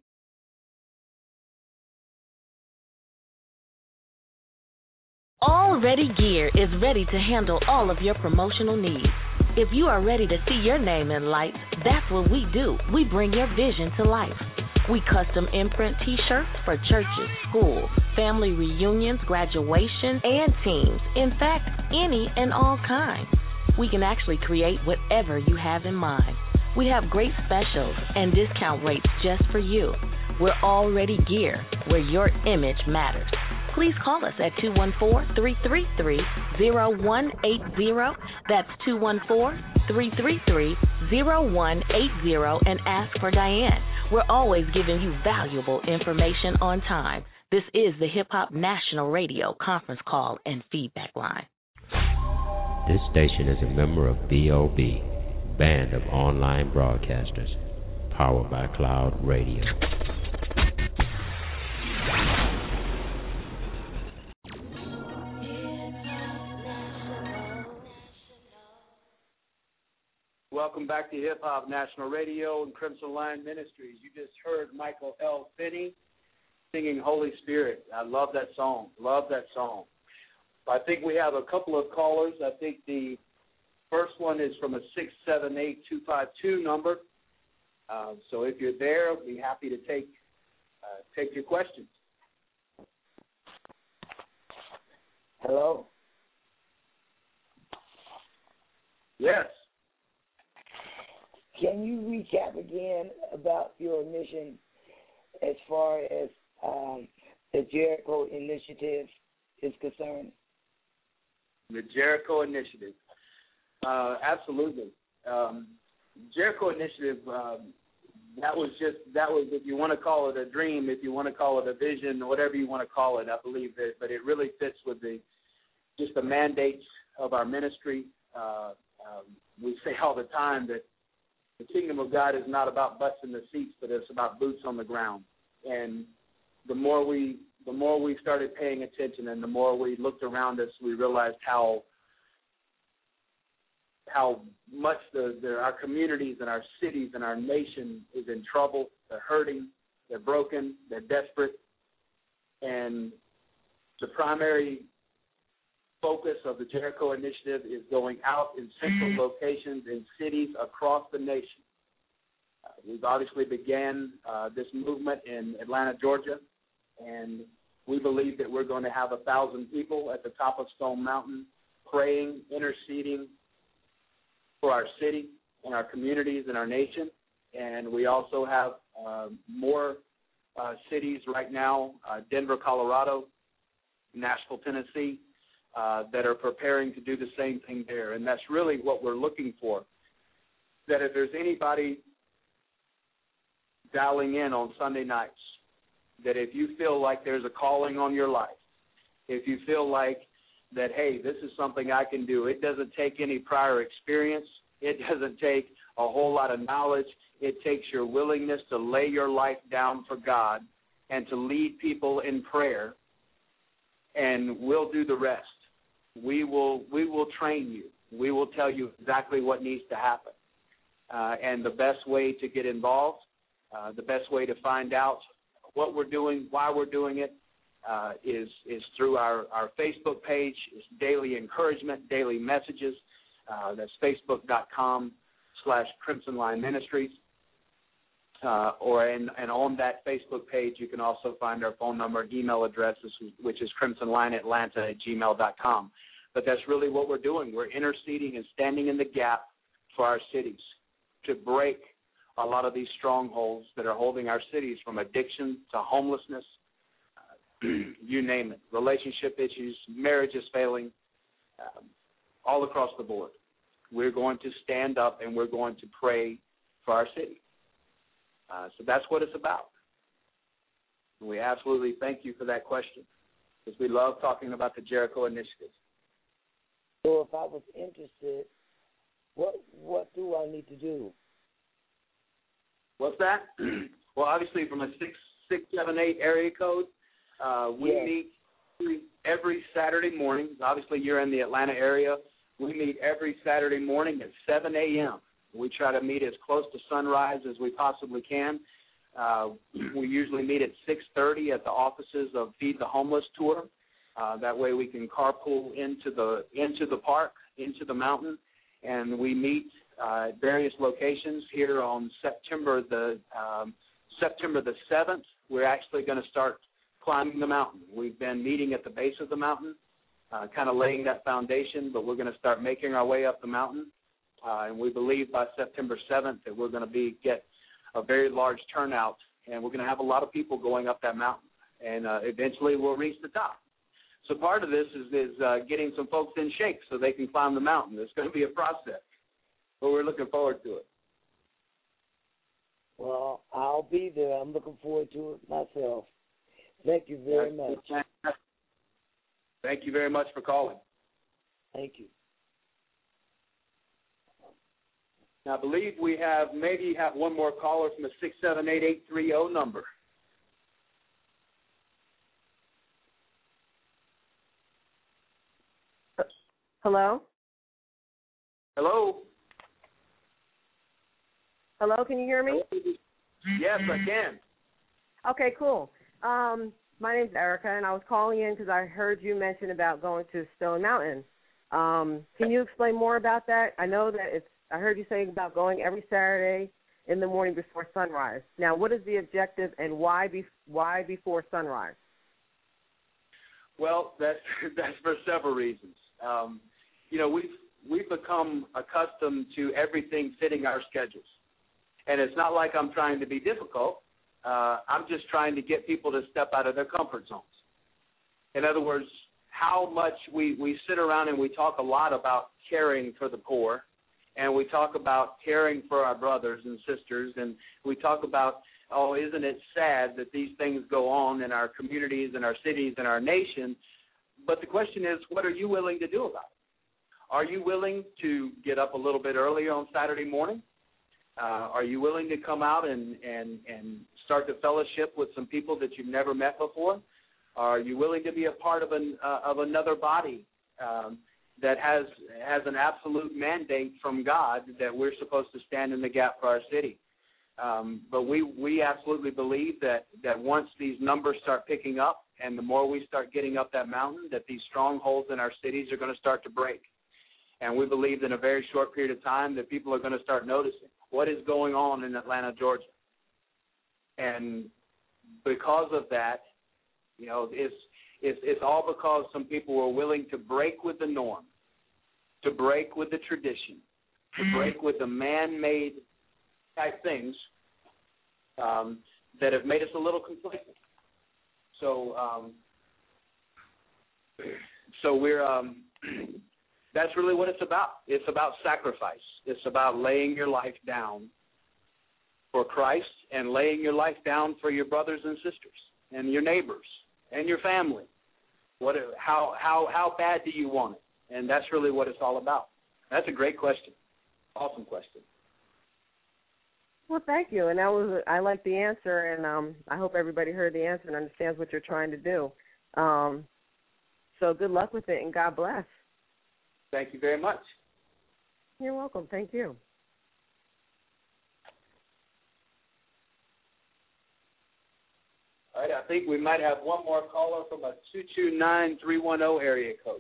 Already Gear is ready to handle all of your promotional needs. If you are ready to see your name in lights, that's what we do. We bring your vision to life. We custom imprint T-shirts for churches, schools, family reunions, graduations, and teams. In fact, any and all kinds. We can actually create whatever you have in mind. We have great specials and discount rates just for you. We're Already Gear, where your image matters. Please call us at two one four, three three three, zero one eight zero. That's two one four, three three three, zero one eight zero and ask for Diane. We're always giving you valuable information on time. This is the Hip Hop National Radio conference call and feedback line. This station is a member of B O B, Band of Online Broadcasters, powered by Cloud Radio. Welcome back to Hip Hop National Radio and Crimson Lion Ministries. You just heard Michael L. Finney singing Holy Spirit. I love that song. Love that song. I think we have a couple of callers. I think the first one is from a six seven eight, two five two number. Uh, so if you're there, I'll be happy to take uh, take your questions. Hello? Yes. Can you recap again about your mission as far as um, the Jericho Initiative is concerned? The Jericho Initiative. Uh, absolutely. Um, Jericho Initiative, um, that was just, that was, if you want to call it a dream, if you want to call it a vision, whatever you want to call it, I believe that, but it really fits with the, just the mandates of our ministry. Uh, um, we say all the time that the kingdom of God is not about butts in the seats, but it's about boots on the ground. And the more we the more we started paying attention and the more we looked around us, we realized how how much the, the our communities and our cities and our nation is in trouble. They're hurting, they're broken, they're desperate. And the primary focus of the Jericho Initiative is going out in central locations in cities across the nation. Uh, we've obviously began uh, this movement in Atlanta, Georgia, and we believe that we're going to have a thousand people at the top of Stone Mountain praying, interceding for our city and our communities and our nation. And we also have uh, more uh, cities right now, uh, Denver, Colorado, Nashville, Tennessee, Uh, that are preparing to do the same thing there. And that's really what we're looking for. that if there's anybody dialing in on Sunday nights, that if you feel like there's a calling on your life, if you feel like that, hey, this is something I can do, it doesn't take any prior experience, it doesn't take a whole lot of knowledge, it takes your willingness to lay your life down for God and to lead people in prayer, and we'll do the rest. We will we will train you. We will tell you exactly what needs to happen. Uh, and the best way to get involved, uh, the best way to find out what we're doing, why we're doing it, uh, is is through our, our Facebook page. It's daily encouragement, daily messages. Uh, that's facebook.com slash Crimson Line Ministries. Uh, or in, and on that Facebook page, you can also find our phone number and email address, which is crimson line atlanta at gmail dot com. But that's really what we're doing. We're interceding and standing in the gap for our cities to break a lot of these strongholds that are holding our cities from addiction to homelessness, uh, you name it, relationship issues, marriages failing, um, all across the board. We're going to stand up and we're going to pray for our city. Uh, so that's what it's about. And we absolutely thank you for that question, because we love talking about the Jericho Initiative. So if I was interested, what what do I need to do? What's that? Well, obviously from a six six seven eight area code, uh, we yes. meet every, every Saturday morning. Obviously, you're in the Atlanta area. We meet every Saturday morning at seven a.m. We try to meet as close to sunrise as we possibly can. Uh, we usually meet at six thirty at the offices of Feed the Homeless Tour. Uh, that way we can carpool into the into the park, into the mountain, and we meet uh, at various locations. Here on September the um, September the seventh, we're actually going to start climbing the mountain. We've been meeting at the base of the mountain, uh, kind of laying that foundation, but we're going to start making our way up the mountain. Uh, and we believe by September seventh that we're going to be get a very large turnout, and we're going to have a lot of people going up that mountain, and uh, eventually we'll reach the top. So part of this is, is uh, getting some folks in shape so they can climb the mountain. It's going to be a process, but we're looking forward to it. Well, I'll be there. I'm looking forward to it myself. Thank you very much. Thank you very much for calling. Thank you. Now, I believe we have maybe have one more caller from the six seven eight, eight three zero number. Hello? Hello? Hello, can you hear me? Yes, I can. Okay, cool. Um, my name's Erica, and I was calling in because I heard you mention about going to Stone Mountain. Um, can you explain more about that? I know that it's I heard you saying about going every Saturday in the morning before sunrise. Now, what is the objective, and why be, why before sunrise? Well, that's that's for several reasons. Um, you know, we've we've become accustomed to everything fitting our schedules, and it's not like I'm trying to be difficult. Uh, I'm just trying to get people to step out of their comfort zones. In other words, how much we, we sit around and we talk a lot about caring for the poor, and we talk about caring for our brothers and sisters, and we talk about, oh, isn't it sad that these things go on in our communities and our cities and our nation? But the question is, what are you willing to do about it? Are you willing to get up a little bit earlier on Saturday morning? Uh, are you willing to come out and, and, and start to fellowship with some people that you've never met before? Are you willing to be a part of an uh, of another body um, that has has an absolute mandate from God that we're supposed to stand in the gap for our city? Um, but we, we absolutely believe that, that once these numbers start picking up and the more we start getting up that mountain, that these strongholds in our cities are going to start to break. And we believe that in a very short period of time that people are going to start noticing what is going on in Atlanta, Georgia. And because of that, you know, it's, it's, it's all because some people were willing to break with the norm, to break with the tradition, to break with the man-made type things um, that have made us a little complacent. So, um, so we're um, that's really what it's about. It's about sacrifice. It's about laying your life down for Christ and laying your life down for your brothers and sisters and your neighbors and your family. What? How how how bad do you want it? And that's really what it's all about. That's a great question. Awesome question. Well, thank you. And that was I like the answer, and um, I hope everybody heard the answer and understands what you're trying to do. Um, so good luck with it, and God bless. Thank you very much. You're welcome. Thank you. All right, I think we might have one more caller from a two two nine, three one zero area code.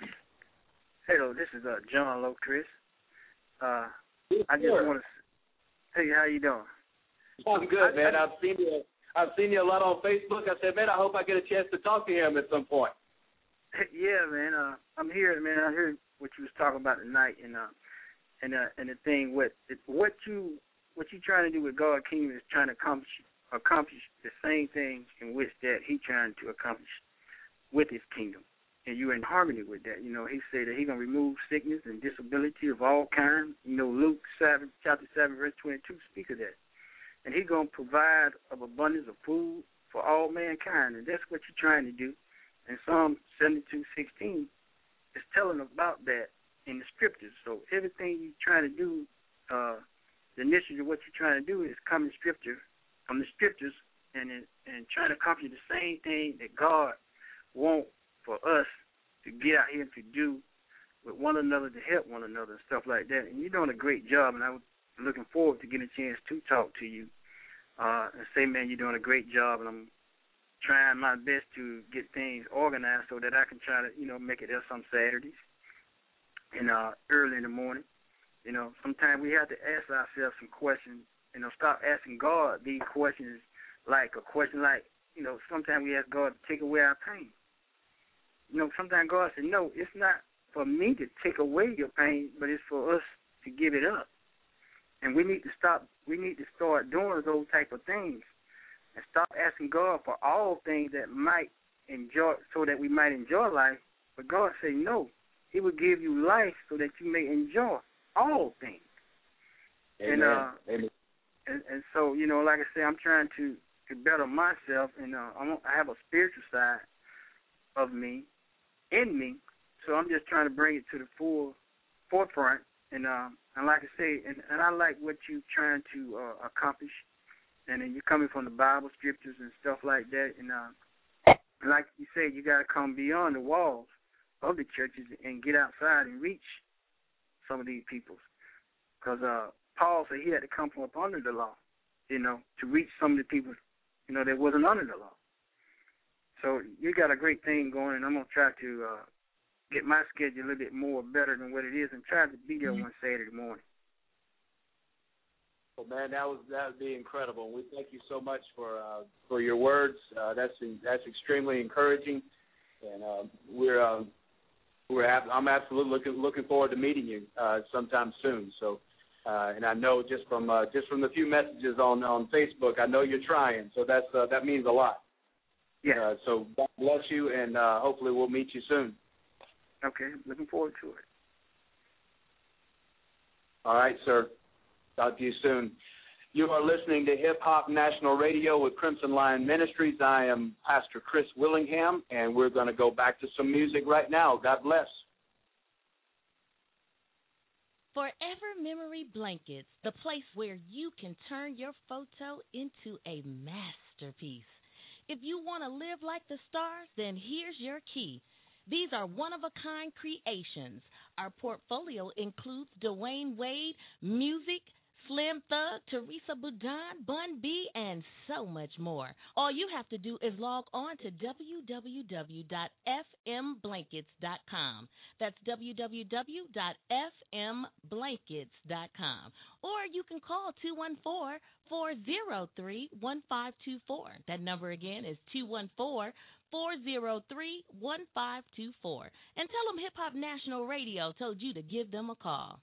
Hello, this is uh, John Locris. Uh, I just want to hey, how you doing? I'm good, man. I've seen you. I've seen you a lot on Facebook. I said, man, I hope I get a chance to talk to him at some point. Yeah, man. Uh, I'm here, man. I heard what you was talking about tonight, and uh, and uh, and the thing what what you what you trying to do with God Kingdom is trying to accomplish accomplish the same thing in which that he trying to accomplish with his kingdom, and you're in harmony with that. You know, he said that he's gonna remove sickness and disability of all kinds. You know, Luke seven, chapter seven, verse twenty-two speaks of that, and he's gonna provide of abundance of food for all mankind, and that's what you're trying to do. And Psalm seventy-two sixteen is telling about that in the scriptures. So everything you're trying to do, uh, the initiative of what you're trying to do is come in scripture, from the scriptures, and and trying to accomplish the same thing that God wants for us to get out here to do with one another, to help one another and stuff like that. And you're doing a great job, and I'm looking forward to getting a chance to talk to you uh, and say, man, you're doing a great job, and I'm trying my best to get things organized so that I can try to, you know, make it there some Saturdays and uh, early in the morning. You know, sometimes we have to ask ourselves some questions. You know, stop asking God these questions, like a question like, you know, sometimes we ask God to take away our pain. You know, sometimes God said, no, it's not for me to take away your pain, but it's for us to give it up. And we need to stop, we need to start doing those type of things and stop asking God for all things that might enjoy, so that we might enjoy life. But God said, no, he will give you life so that you may enjoy all things. Amen. And, uh, Amen. And, and so, you know, like I say, I'm trying to, to better myself, and uh, I, want, I have a spiritual side of me, in me, so I'm just trying to bring it to the full forefront. And um, and like I say, and, and I like what you're trying to uh, accomplish, and then you're coming from the Bible, scriptures, and stuff like that. And uh, like you say, you got to come beyond the walls of the churches and get outside and reach some of these people, because uh, Paul said he had to come from up under the law, you know, to reach some of the people, you know, that wasn't under the law. So you got a great thing going, and I'm going to try to uh, get my schedule a little bit more better than what it is and try to be there mm-hmm. one Saturday morning. Well, man, that was that would be incredible. We thank you so much for uh, for your words. Uh, that's that's extremely encouraging, and uh, we're uh, we're I'm absolutely looking looking forward to meeting you uh, sometime soon. So. Uh, and I know just from uh, just from the few messages on, on Facebook, I know you're trying. So that's uh, that means a lot. Yeah. Uh, so God bless you, and uh, hopefully we'll meet you soon. Okay, looking forward to it. All right, sir. Talk to you soon. You are listening to Hip Hop National Radio with Crimson Lion Ministries. I am Pastor Chris Willingham, and we're going to go back to some music right now. God bless. Forever Memory Blankets, the place where you can turn your photo into a masterpiece. If you want to live like the stars, then here's your key. These are one-of-a-kind creations. Our portfolio includes Dwayne Wade, music, Slim Thug, Teresa Boudin, Bun B, and so much more. All you have to do is log on to w w w dot f m blankets dot com. That's w w w dot f m blankets dot com. Or you can call two one four, four zero three, one five two four. That number again is two one four, four zero three, one five two four. And tell them Hip Hop National Radio told you to give them a call.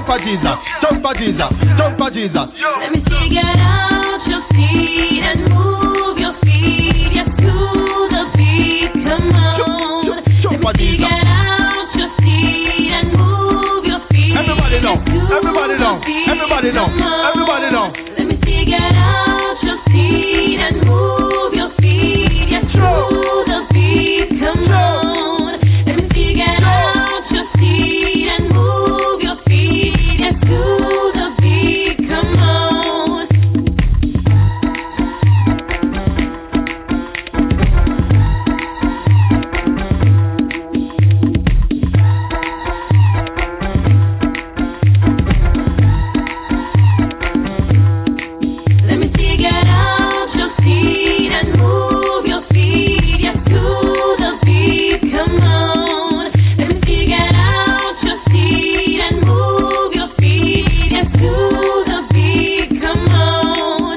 jump for Jesus, jump for Jesus, jump for Jesus. Let me see you get out your seat and move your feet, yes, to the beat. Come on. Jump for Jesus. Get out your seat and move your feet. Everybody know, everybody know, everybody know, everybody know. Let me see you get out your seat and move your feet, yes, to the beat. Come on. Let me see you get out your seat and move your feet, yes, to the beat. Come on. Let me see you get out your seat and move your feet, yes, to the beat. Come on. Let me see you get out your seat and move your feet, yes, to the beat. Come on.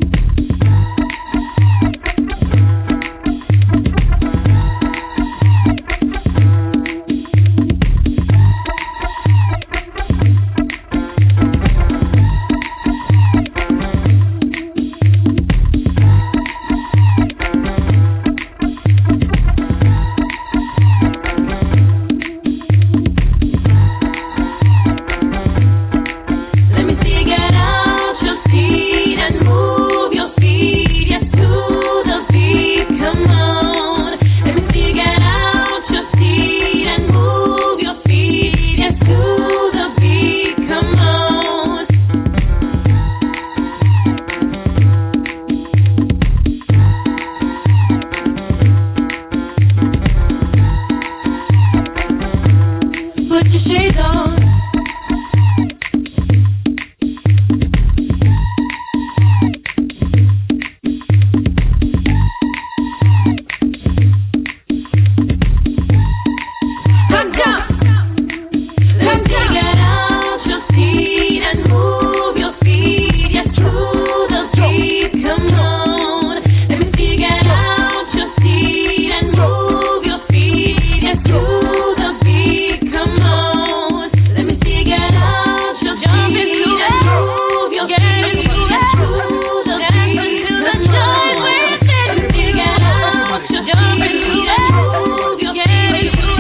Let me see you get out your seat and move your feet, yes, to the beat. Come on. Let me see you get out your seat and move your feet, yes, to the beat. Come on. Put your shades on. Come jump. Let me get out your seat and move your feet, yes, to the beat. Come on. Let me see you get out your seat and move your feet, yes, to the beat. Come on. Let me see you get out your seat and move your feet, yes, to the beat. Come on. Let me see you get out your seat and move your feet, yes, to the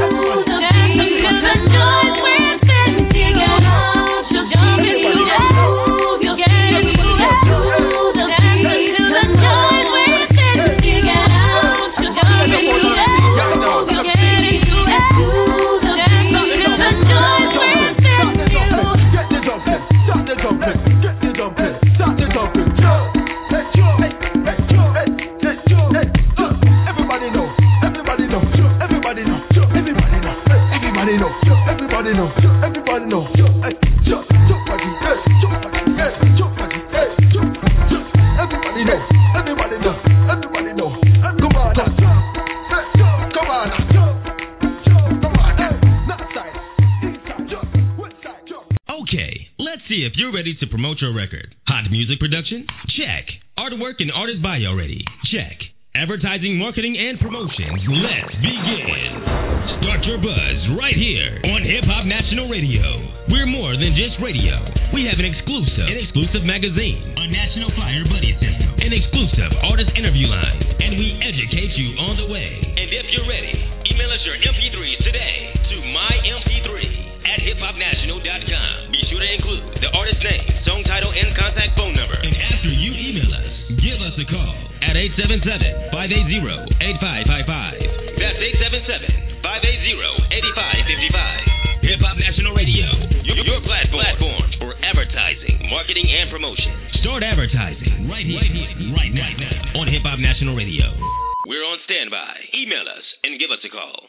Everybody know, everybody know, everybody know, everybody know, everybody know, everybody know, everybody know. Hey, jump, jump for Jesus, jump for Jesus, jump for Jesus, jump, jump. Everybody know, everybody know, everybody know. Come on, now, jump, hey, jump, come on, now, jump, jump, come on, hey, left side, inside, jump, west side, jump. Okay, let's see if you're ready to promote your record. Hot music production? Check. Artwork and artist bio ready? Check. Advertising, marketing, and promotions. Let's begin. Start your buzz right here on Hip Hop National Radio. We're more than just radio. We have an exclusive, an exclusive magazine, a national flyer buddy system, an exclusive artist interview line, and we educate you on the way. And if you're ready, email us your M P threes today to my M P three at hip hop national dot com. Be sure to include the artist name, song title, and contact phone number. And after you email us, give us a call at eight seven seven, five eight zero, eight five five five. That's eight seven seven, five eight zero, eight five five five. Hip Hop National Radio, your, your platform, platform for advertising, marketing, and promotion. Start advertising right here, right, here, right now, right now on Hip Hop National Radio. We're on standby. Email us and give us a call.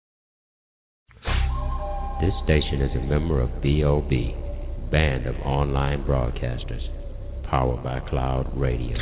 This station is a member of B O B, Band of Online Broadcasters, powered by Cloud Radio.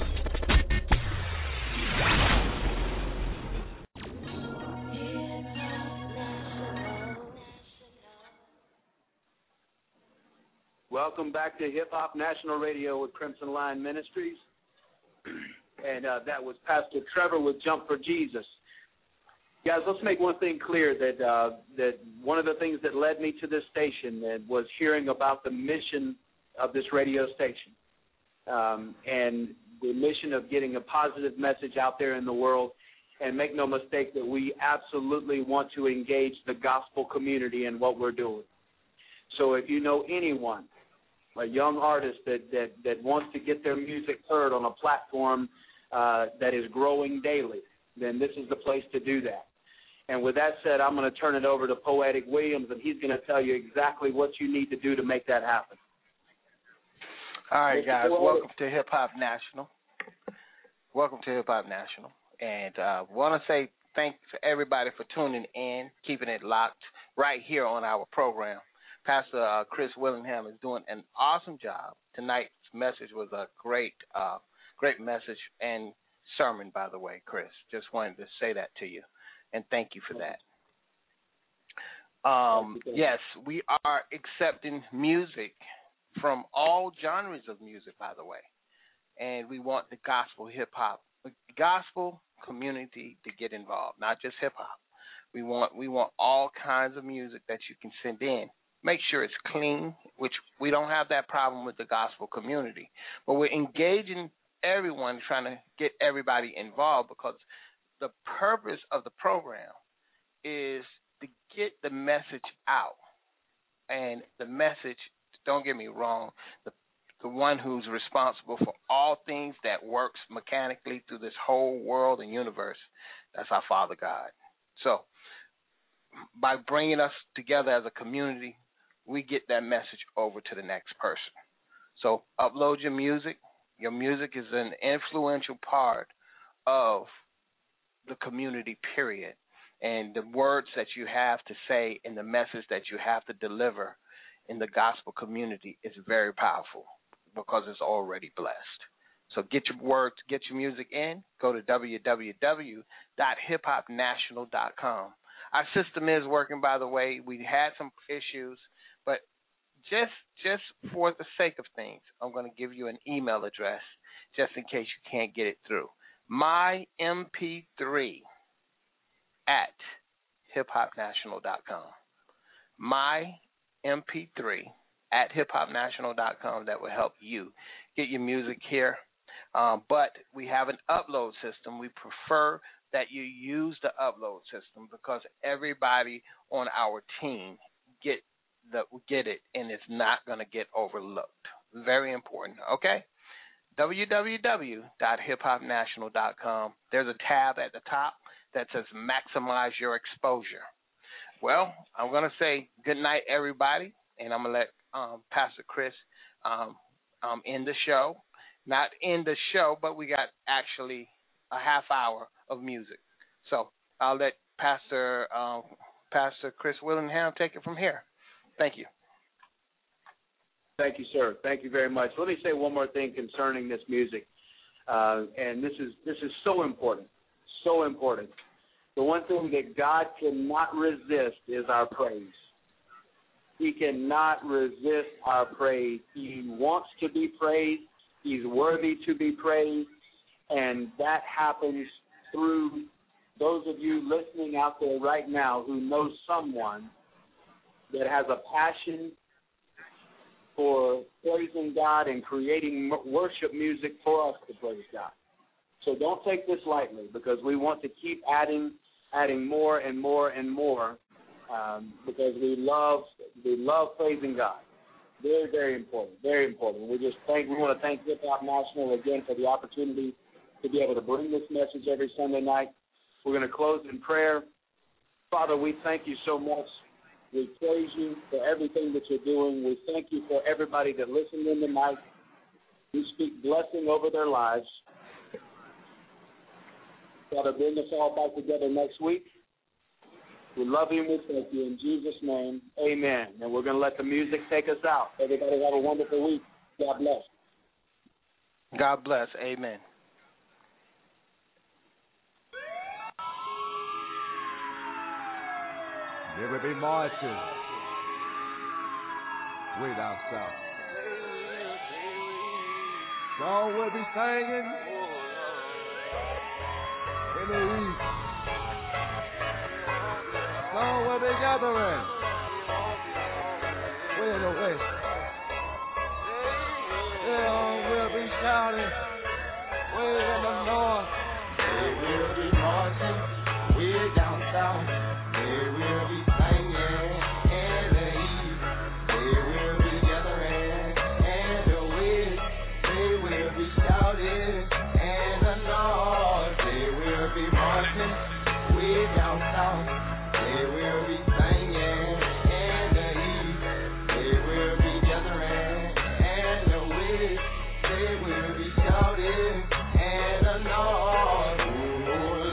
Welcome back to Hip Hop National Radio with Crimson Line Ministries. And uh, that was Pastor Trevor with Jump for Jesus. Guys, let's make one thing clear, that uh, that one of the things that led me to this station that was hearing about the mission of this radio station, um, and the mission of getting a positive message out there in the world. And make no mistake that we absolutely want to engage the gospel community in what we're doing. So if you know anyone, a young artist that, that, that wants to get their music heard on a platform uh, that is growing daily, then this is the place to do that. And with that said, I'm going to turn it over to Poetic Williams, and he's going to tell you exactly what you need to do to make that happen. All right, Mister guys, Poetic. welcome to Hip Hop National. Welcome to Hip Hop National. And I uh, want to say thanks to everybody for tuning in, keeping it locked right here on our program. Pastor uh, Chris Willingham is doing an awesome job. Tonight's message was a great, uh, great message and sermon, by the way, Chris. Just wanted to say that to you. And thank you for that. Um, yes, we are accepting music from all genres of music, by the way. And we want the gospel hip-hop, the gospel community to get involved, not just hip-hop. We want we want all kinds of music that you can send in. Make sure it's clean, which we don't have that problem with the gospel community. But we're engaging everyone, trying to get everybody involved, because the purpose of the program is to get the message out. And the message, don't get me wrong, the, the one who's responsible for all things that works mechanically through this whole world and universe, that's our Father God. So by bringing us together as a community, we get that message over to the next person. So upload your music. Your music is an influential part of the community, period. And the words that you have to say and the message that you have to deliver in the gospel community is very powerful because it's already blessed. So get your words, get your music in. Go to w w w dot hip hop national dot com. Our system is working, by the way. We had some issues, but just just for the sake of things, I'm going to give you an email address just in case you can't get it through. my m p three at hip hop national dot com. my m p three at hip hop national dot com. That will help you get your music here. Um, but we have an upload system. We prefer that you use the upload system because everybody on our team get the get it, and it's not going to get overlooked. Very important, okay? w w w dot hip hop national dot com. There's a tab at the top that says maximize your exposure. Well, I'm going to say good night, everybody, and I'm going to let um, Pastor Chris um, um, end the show. Not end the show, but we got actually a half hour of music. So I'll let Pastor um, Pastor Chris Willingham take it from here. Thank you. Thank you, sir. Thank you very much. Let me say one more thing concerning this music, uh, and this is this is so important, so important. The one thing that God cannot resist is our praise. He cannot resist our praise. He wants to be praised. He's worthy to be praised, and that happens through those of you listening out there right now who know someone that has a passion for praising God and creating worship music for us to praise God. So don't take this lightly, because we want to keep adding adding more and more and more um, because we love we love praising God. Very, very important, very important. We just thank, we want to thank Hip Hop National again for the opportunity to be able to bring this message every Sunday night. We're going to close in prayer. Father, we thank you so much. We praise you for everything that you're doing. We thank you for everybody that listened in tonight. We speak blessing over their lives. Father, bring us all back together next week. We love you and we thank you. In Jesus' name, amen. And we're going to let the music take us out. Everybody have a wonderful week. God bless. God bless. Amen. There will be marching way down south. Song will be singing in the east. gathering. Way in the way. Yeah, we'll be shouting. Way in the north. They will be marching. Way down south. They will be singing in the east. They will be gathering in the west. They will be shouting in the north. They will be marching. Way down south. They will be singing in the east. They will be gathering in the west. They will be shouting in the north. Oh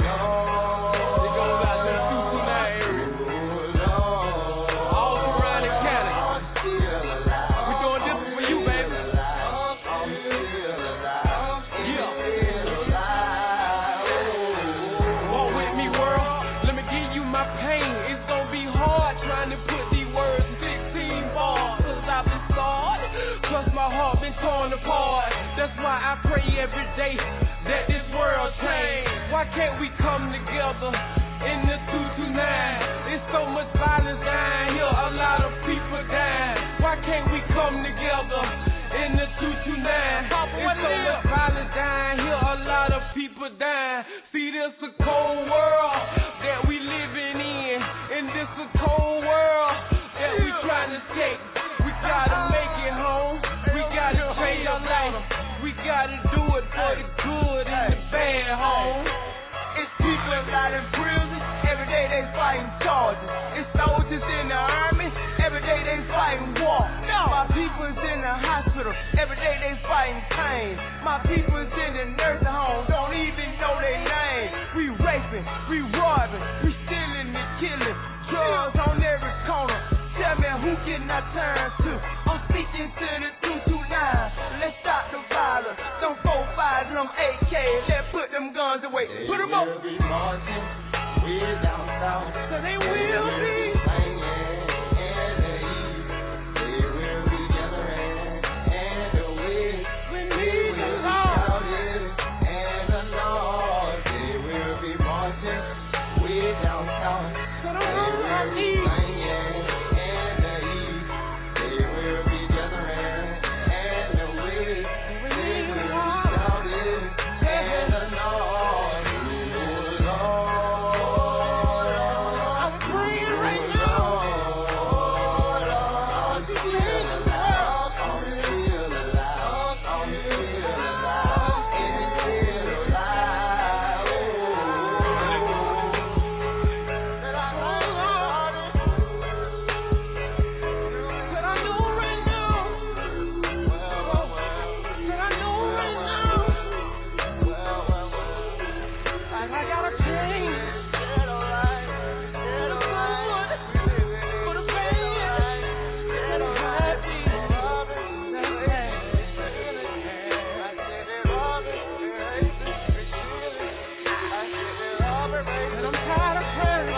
Lord. It goes out to the Tucson area. Oh Lord. All around the county. I'm still alive. We're doing this for you, baby. I'm still alive. Yeah. Still alive. Oh. Walk with me, world. Let me give you my pain. It's gonna be hard trying to put these words in sixteen bars. Cause I've been scarred. Plus my heart been torn apart. That's why I pray every day that this world change. Why can't we come together in the two two nine? There's so much violence down here, a lot of people dying. Why can't we come together in the two two nine? There's so much violence down here, a lot of people dying. See, this a cold world that we living in, and this a cold world that we trying to take. We gotta make it home. We gotta change our life. We gotta do it for the good and the bad, home. It's people out in prison. Every day they fighting charges. It's soldiers in the army. Every day they fighting war. My people's in the hospital. Every day they fighting pain. My people's in the nursing home. Don't even know their name. We raping, we robbing, we stealing and killing. Drugs on every corner. Tell me who getting our turn to. I'm speaking to the two two nine. Let's stop the violence. Them four fives and them A Ks. Let's put them guns away. They put them up. They will be marching way down south. So they will be singing in the east. They will be gathering in the west. We need the Lord. In the north. They will be marching way down south. So they will be singing in the east. They will be gathering in the west. They will be shouting in the north. Oh Lord, I'm praying right now. Oh Lord, I'm still alive. I'm still alive. I'm still alive. I'm still alive. That I know, that I know right now. That I know right now. Like I gotta change. For the good, for the bad, for the happy. And I'm tired of praying.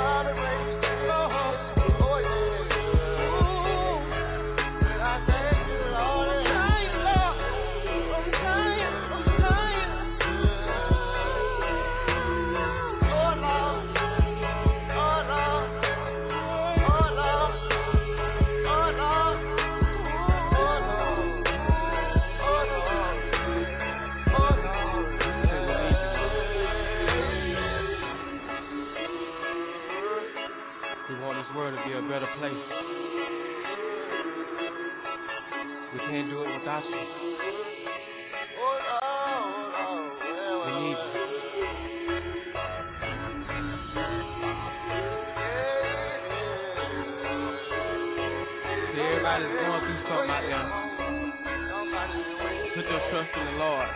Oh, ooh. And I thank you, Lord. I'm tired, Lord. I'm tired. I'm tired. Oh, Lord. Oh, Lord. Oh, Lord. Oh, Lord. Oh, Lord. Oh, Lord. Oh, Lord. We want this world to be a better place. We can't do it without you. We need you. See, everybody's going through something out there. Put your trust in the Lord.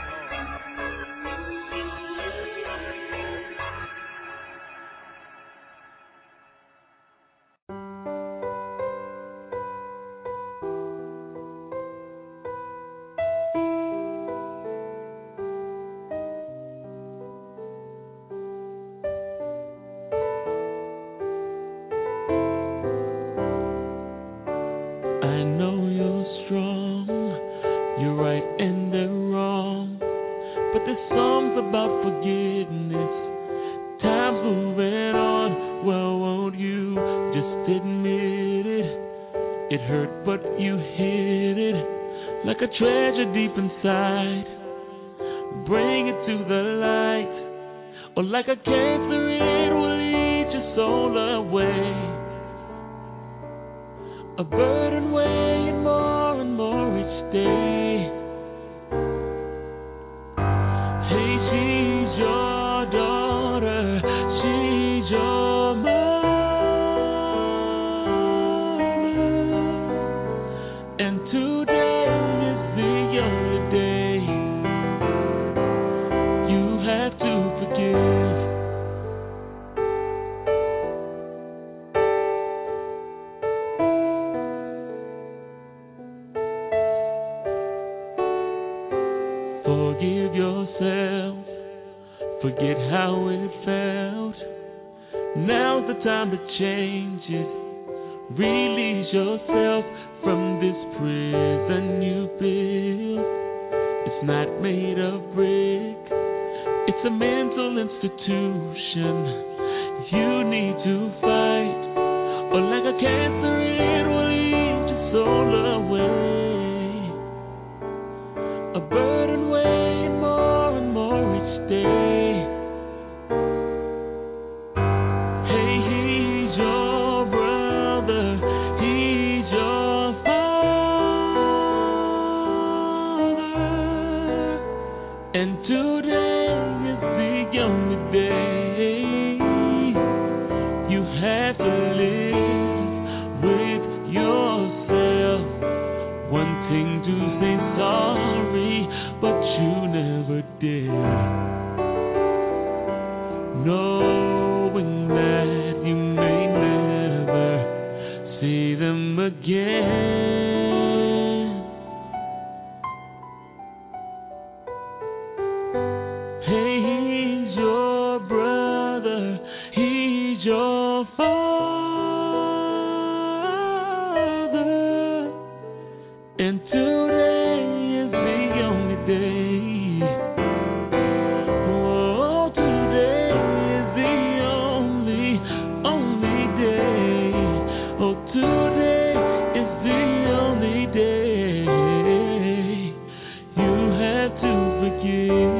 I know you're strong, you're right and they're wrong, but there's songs about forgiveness Time's moving on, well, won't you just admit it? It hurt, but you hid it like a treasure deep inside. Bring it to the light, or like a cancer, it will eat your soul away. A burden weighing more and more each day. Hey, she's your daughter, she's your mother, and today is the only day you have to forgive. Forgive yourself, forget how it felt. Now's the time to change it. Release yourself from this prison you built. It's not made of brick, it's a mental institution. You need to fight, or like a cancer, it will eat your soul away. A burden weighing more and more each day. Hey, he's your brother, he's your father, and today is the only day you have to live with yourself, wanting to say sorry, but you never did, knowing that you may never see them again. Hey, he's your brother, he's your father, and today is the only day. Oh, today is the only, only day. Oh, today is the only day you have to forgive.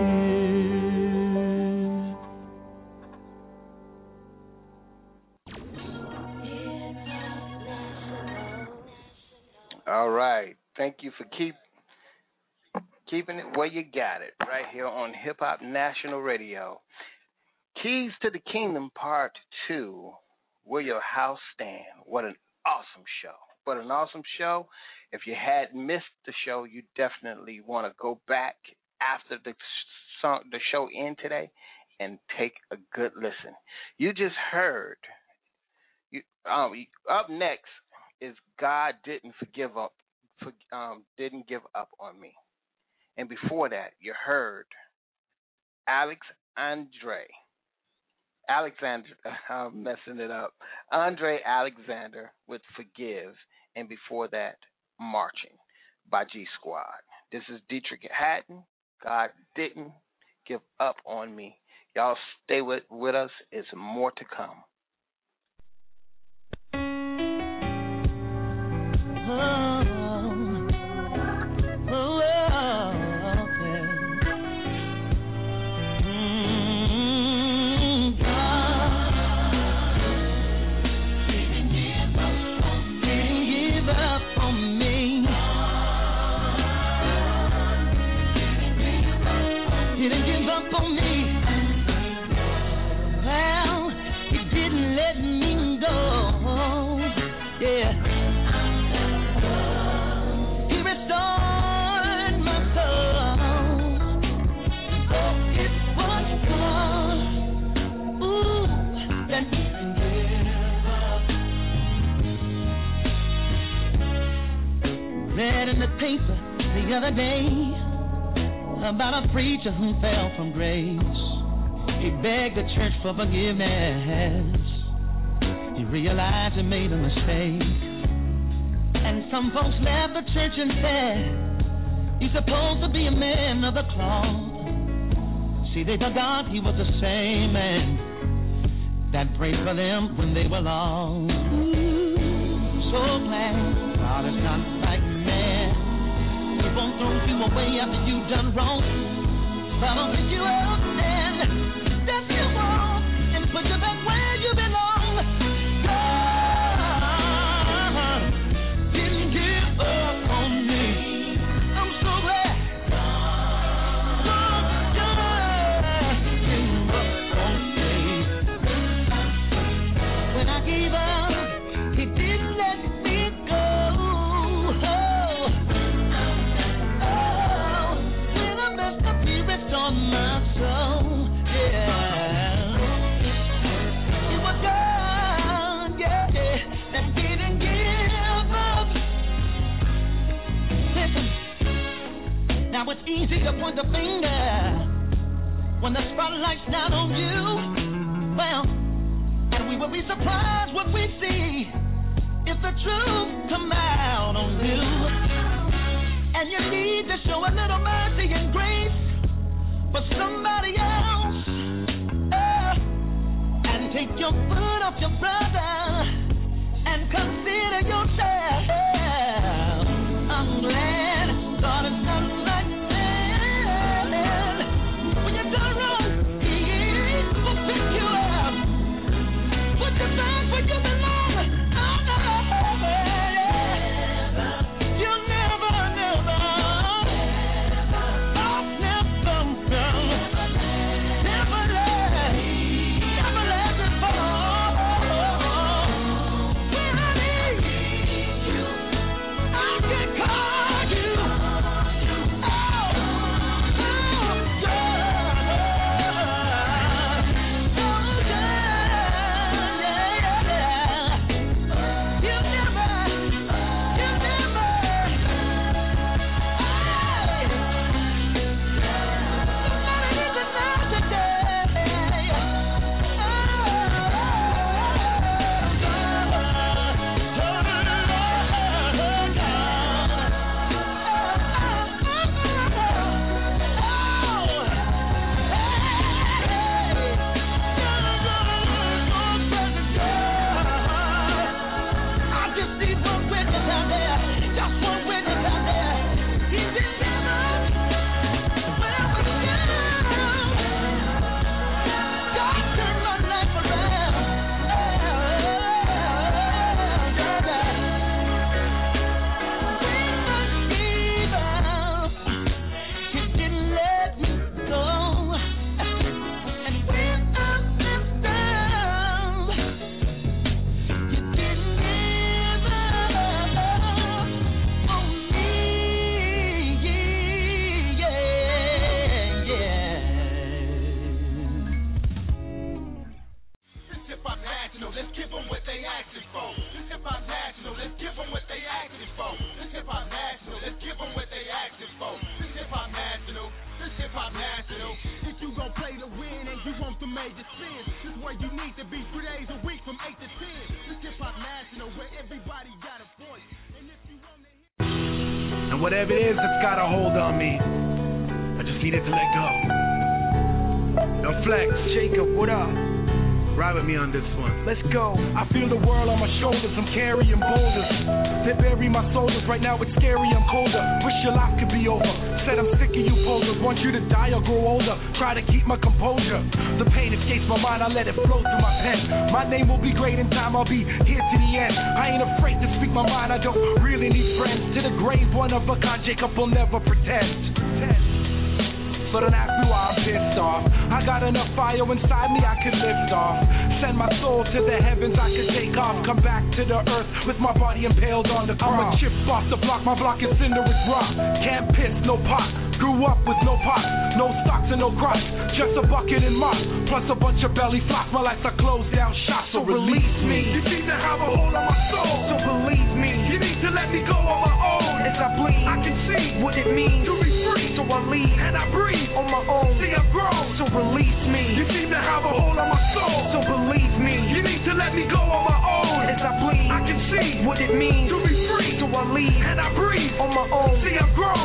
All right. Thank you for keep keeping it where you got it, right here on Hip Hop National Radio. Keys to the Kingdom Part two, Will Your House Stand? What an awesome show. What an awesome show. If you had missed the show, you definitely want to go back after the song, the show end today and take a good listen. You just heard, you, um, up next is God Didn't Forgive Up, for, um, Didn't Give Up on Me. And before that, you heard Alex Andre. Alexander, I'm messing it up. Andre Alexander with Forgive. And before that, Marching by G Squad. This is Dietrich Hatton. God Didn't Give Up on Me. Y'all stay with, with us. It's more to come. Oh. Paper the other day about a preacher who fell from grace. He begged the church for forgiveness. He realized he made a mistake, and some folks left the church and said, "You're supposed to be a man of the cloth, See, they forgot he was the same man that prayed for them when they were lost. So glad God is not like man. He won't throw you away after you've done wrong. But I'll pick you up and step you off and put you back where you belong. God didn't give up on me. I'm so glad. God didn't give up on me. When I gave up, He didn't let me go. Oh, oh, when I messed up, He ripped on my soul. Yeah, it was God, yeah, that didn't give up. Listen, now it's easy to point the finger when the spotlight's not on you. Well, and we will be surprised what we see if the truth come out on you. And you need to show a little mercy and grace for somebody else. Oh, and take your foot off your brother and consider yourself. I'm glad God is not like man. When you're done wrong, He will pick you up. Put you back where you belong. Oh, no, yeah. You'll never, never, oh, never, no, never let, never let it fall. When I need you, I can call you. Oh, oh, I just need one witness out there, just one witness out there. He didn't give up. Well, we down. God turned my life around. He didn't let me go. And when I messed up, you didn't give up on me, yeah, yeah. This hip hop national, let's give them what they asking for. This hip hop national, let's give them what they asking for. This hip hop national, let's give them what they asking for. This hip hop national, this hip hop national. If you gon' play to win and you want the major spins, this is where you need to be three days a week from eight to ten. This hip hop national, where everybody got a voice. And if you want to And whatever it is that's got a hold on me, I just needed to let go. Yo, Flex, Jacob, what up? Ride with me on this one. Let's go. I feel the world on my shoulders, I'm carrying boulders. They bury my soldiers, right now it's scary, I'm colder. Wish your life could be over. Said I'm sick of you posers, want you to die or grow older. Try to keep my composure. The pain escapes my mind, I let it flow through my pen. My name will be great in time, I'll be here to the end. I ain't afraid to speak my mind, I don't really need friends. To the grave, one of a kind, Jacob will never pretend. So don't ask me why I'm pissed off. I got enough fire inside me I can lift off. Send my soul to the heavens I can take off. Come back to the earth with my body impaled on the cross. I'm a chip off the block, my block is cinderous rock. Can't piss, no pot. Grew up with no pots, no stocks and no crops. Just a bucket and mop, plus a bunch of belly flops. My life's a closed down shop, so release me. You need to have a hold on my soul, so believe me. You need to let me go on my own. As I bleed, I can see what it means to be free. So I leave and I breathe on my own. See, I've grown, so release me. You seem to have a hold on my soul, so believe me. You need to let me go on my own. As I bleed, I can see what it means to be free. So I leave and I breathe on my own. See, I've grown, so we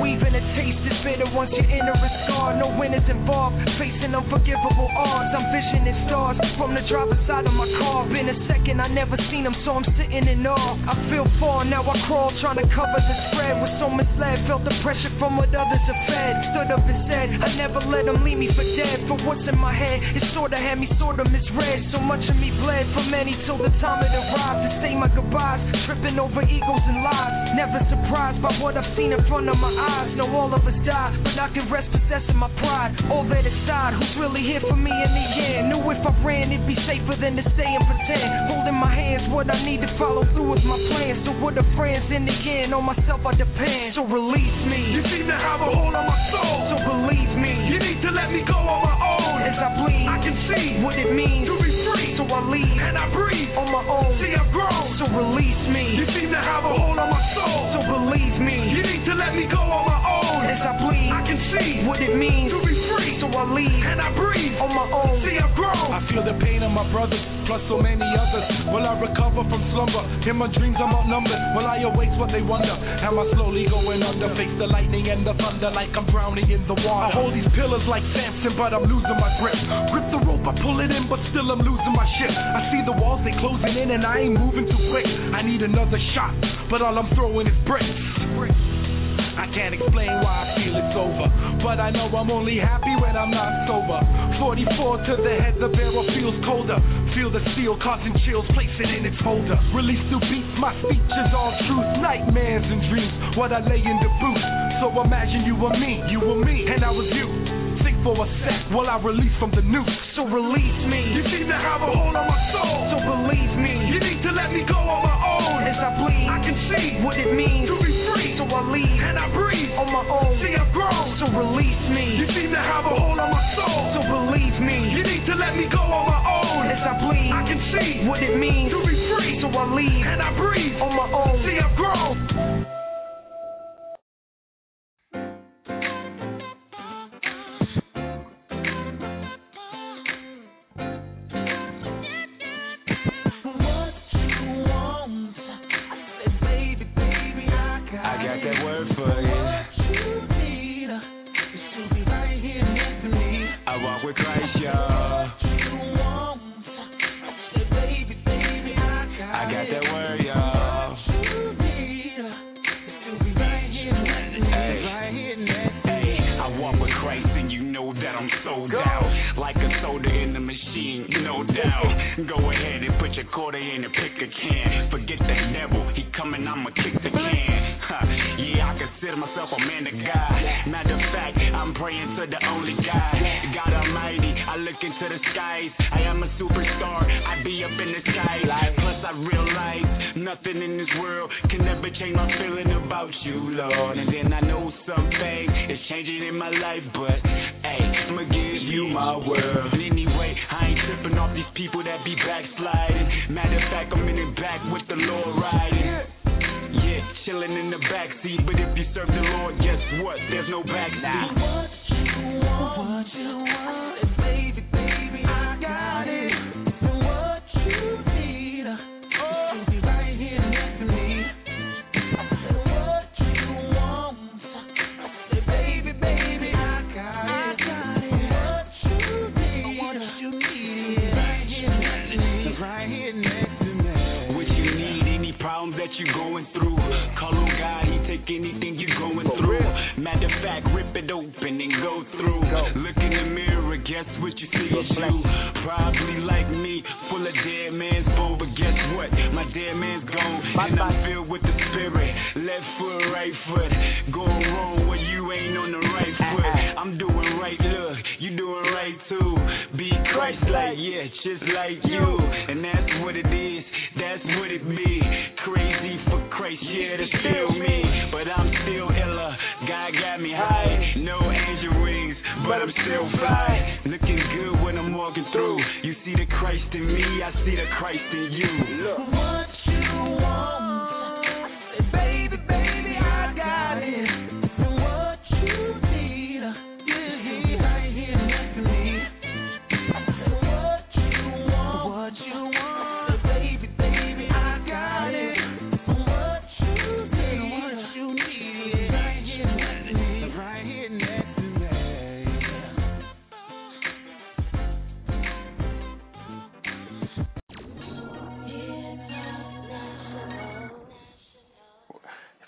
even a taste is bitter once you enter a scar. No winners involved, facing unforgivable odds. I'm visioning stars from the driver's side of my car. Been a second, I never seen them, so I'm sitting in awe. I feel far, now I crawl, trying to cover the spread. Was so misled, felt the pressure from what others have fed. Stood up and said, I never let them leave me for dead. For what's in my head, it sorta had me sorta misread. So much of me bled for many till the time it arrived to say my goodbyes. Tripping over egos and lies, never surprised by what I've seen in front of my eyes. Know all of us die, but I can rest possessing my pride. All that aside, who's really here for me in the end? Knew if I ran, it'd be safer than to stay and pretend. Holding my hands, what I need to follow through with my plans. So what are friends in the end? On myself I depend. So release me. You seem to have a hold on my soul. So believe me. You need to let me go on my own. As I bleed, I can see what it means to be free. So I leave and I breathe on my own. See, I've grown. So release me. You seem to have a hold on my soul. So believe me. You need to let me go on my own. As I bleed, I can see what it means to be free. So I leave and I breathe on my own. See, I've grown. I feel the pain of my brothers, plus so many others. Will I recover from slumber? In my dreams I'm outnumbered. Will I awake what they wonder? Am I slowly going under? Face the lightning and the thunder like I'm drowning in the water. I hold these pillars like Samson, but I'm losing my grip. Grip the rope, I pull it in, but still I'm losing my shit. I see the walls, they closing in, and I ain't moving too quick. I need another shot, but all I'm throwing is bricks. I can't explain why I feel it's over, but I know I'm only happy when I'm not sober. forty-four to the head, the barrel feels colder. Feel the steel causing chills, place it in its holder. Release new beats, my speech is all truth. Nightmares and dreams, what I lay in the booth. So imagine you were me, you were me, and I was you. Think for a sec while I release from the noose. So release me. You seem to have a hold on my soul. So believe me. You need to let me go on my own. As I bleed, I can see what it means to be free. So I leave and I breathe on my own. See, I've grown. So release me. You seem to have a hold on my soul. So believe me. You need to let me go on my own. As I bleed, I can see what it means to be free. So I leave and I breathe on my own. See, I've grown.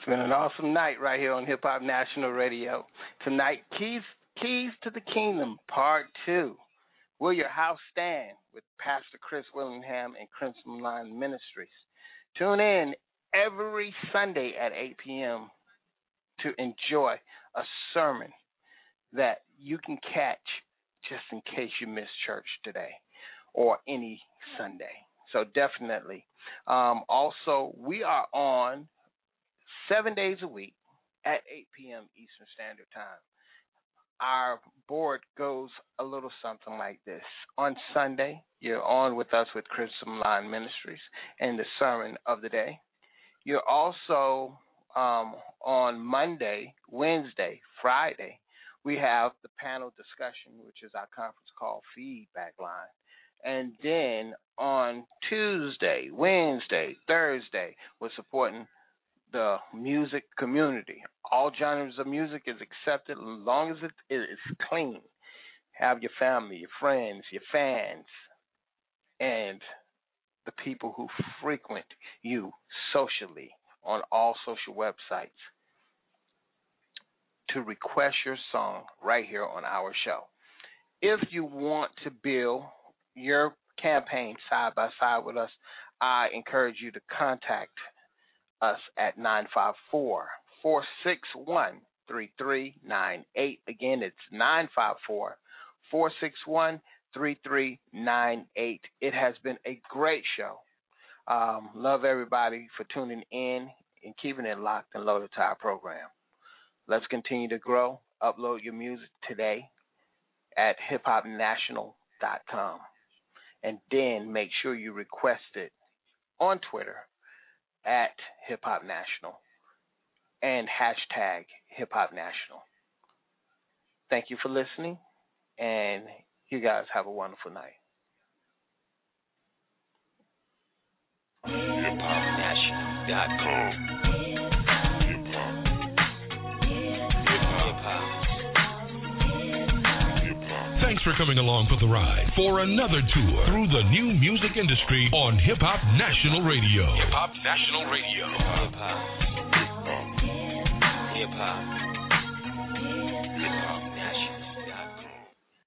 been an awesome night right here on Hip Hop National Radio. Tonight, Keys Keys to the Kingdom, Part two. Will Your House Stand with Pastor Chris Willingham and Crimson Line Ministries. Tune in every Sunday at eight p.m. to enjoy a sermon that you can catch just in case you missed church today or any Sunday. So definitely. Um, also, we are on seven days a week at eight p.m. Eastern Standard Time. Our board goes a little something like this. On Sunday, you're on with us with Crimson Line Ministries and the sermon of the day. You're also um, on Monday, Wednesday, Friday, we have the panel discussion, which is our conference call feedback line. And then on Tuesday, Wednesday, Thursday, we're supporting the music community. All genres of music is accepted as long as it is clean. Have your family, your friends, your fans, and the people who frequent you socially on all social websites to request your song right here on our show. If you want to build your campaign side by side with us, I encourage you to contact us at nine five four, four six one, three three nine eight. Again, it's nine five four, four six one, three three nine eight. It has been a great show. Um, love everybody for tuning in and keeping it locked and loaded to our program. Let's continue to grow. Upload your music today at hip hop national dot com. And then make sure you request it on Twitter at Hip Hop National and hashtag Hip Hop National. Thank you for listening, and you guys have a wonderful night. hip hop national dot com. Thanks for coming along for the ride for another tour through the new music industry on Hip Hop National Radio. Hip Hop National Radio. Hip hop. Hip hop. Hip hop. Hip hop.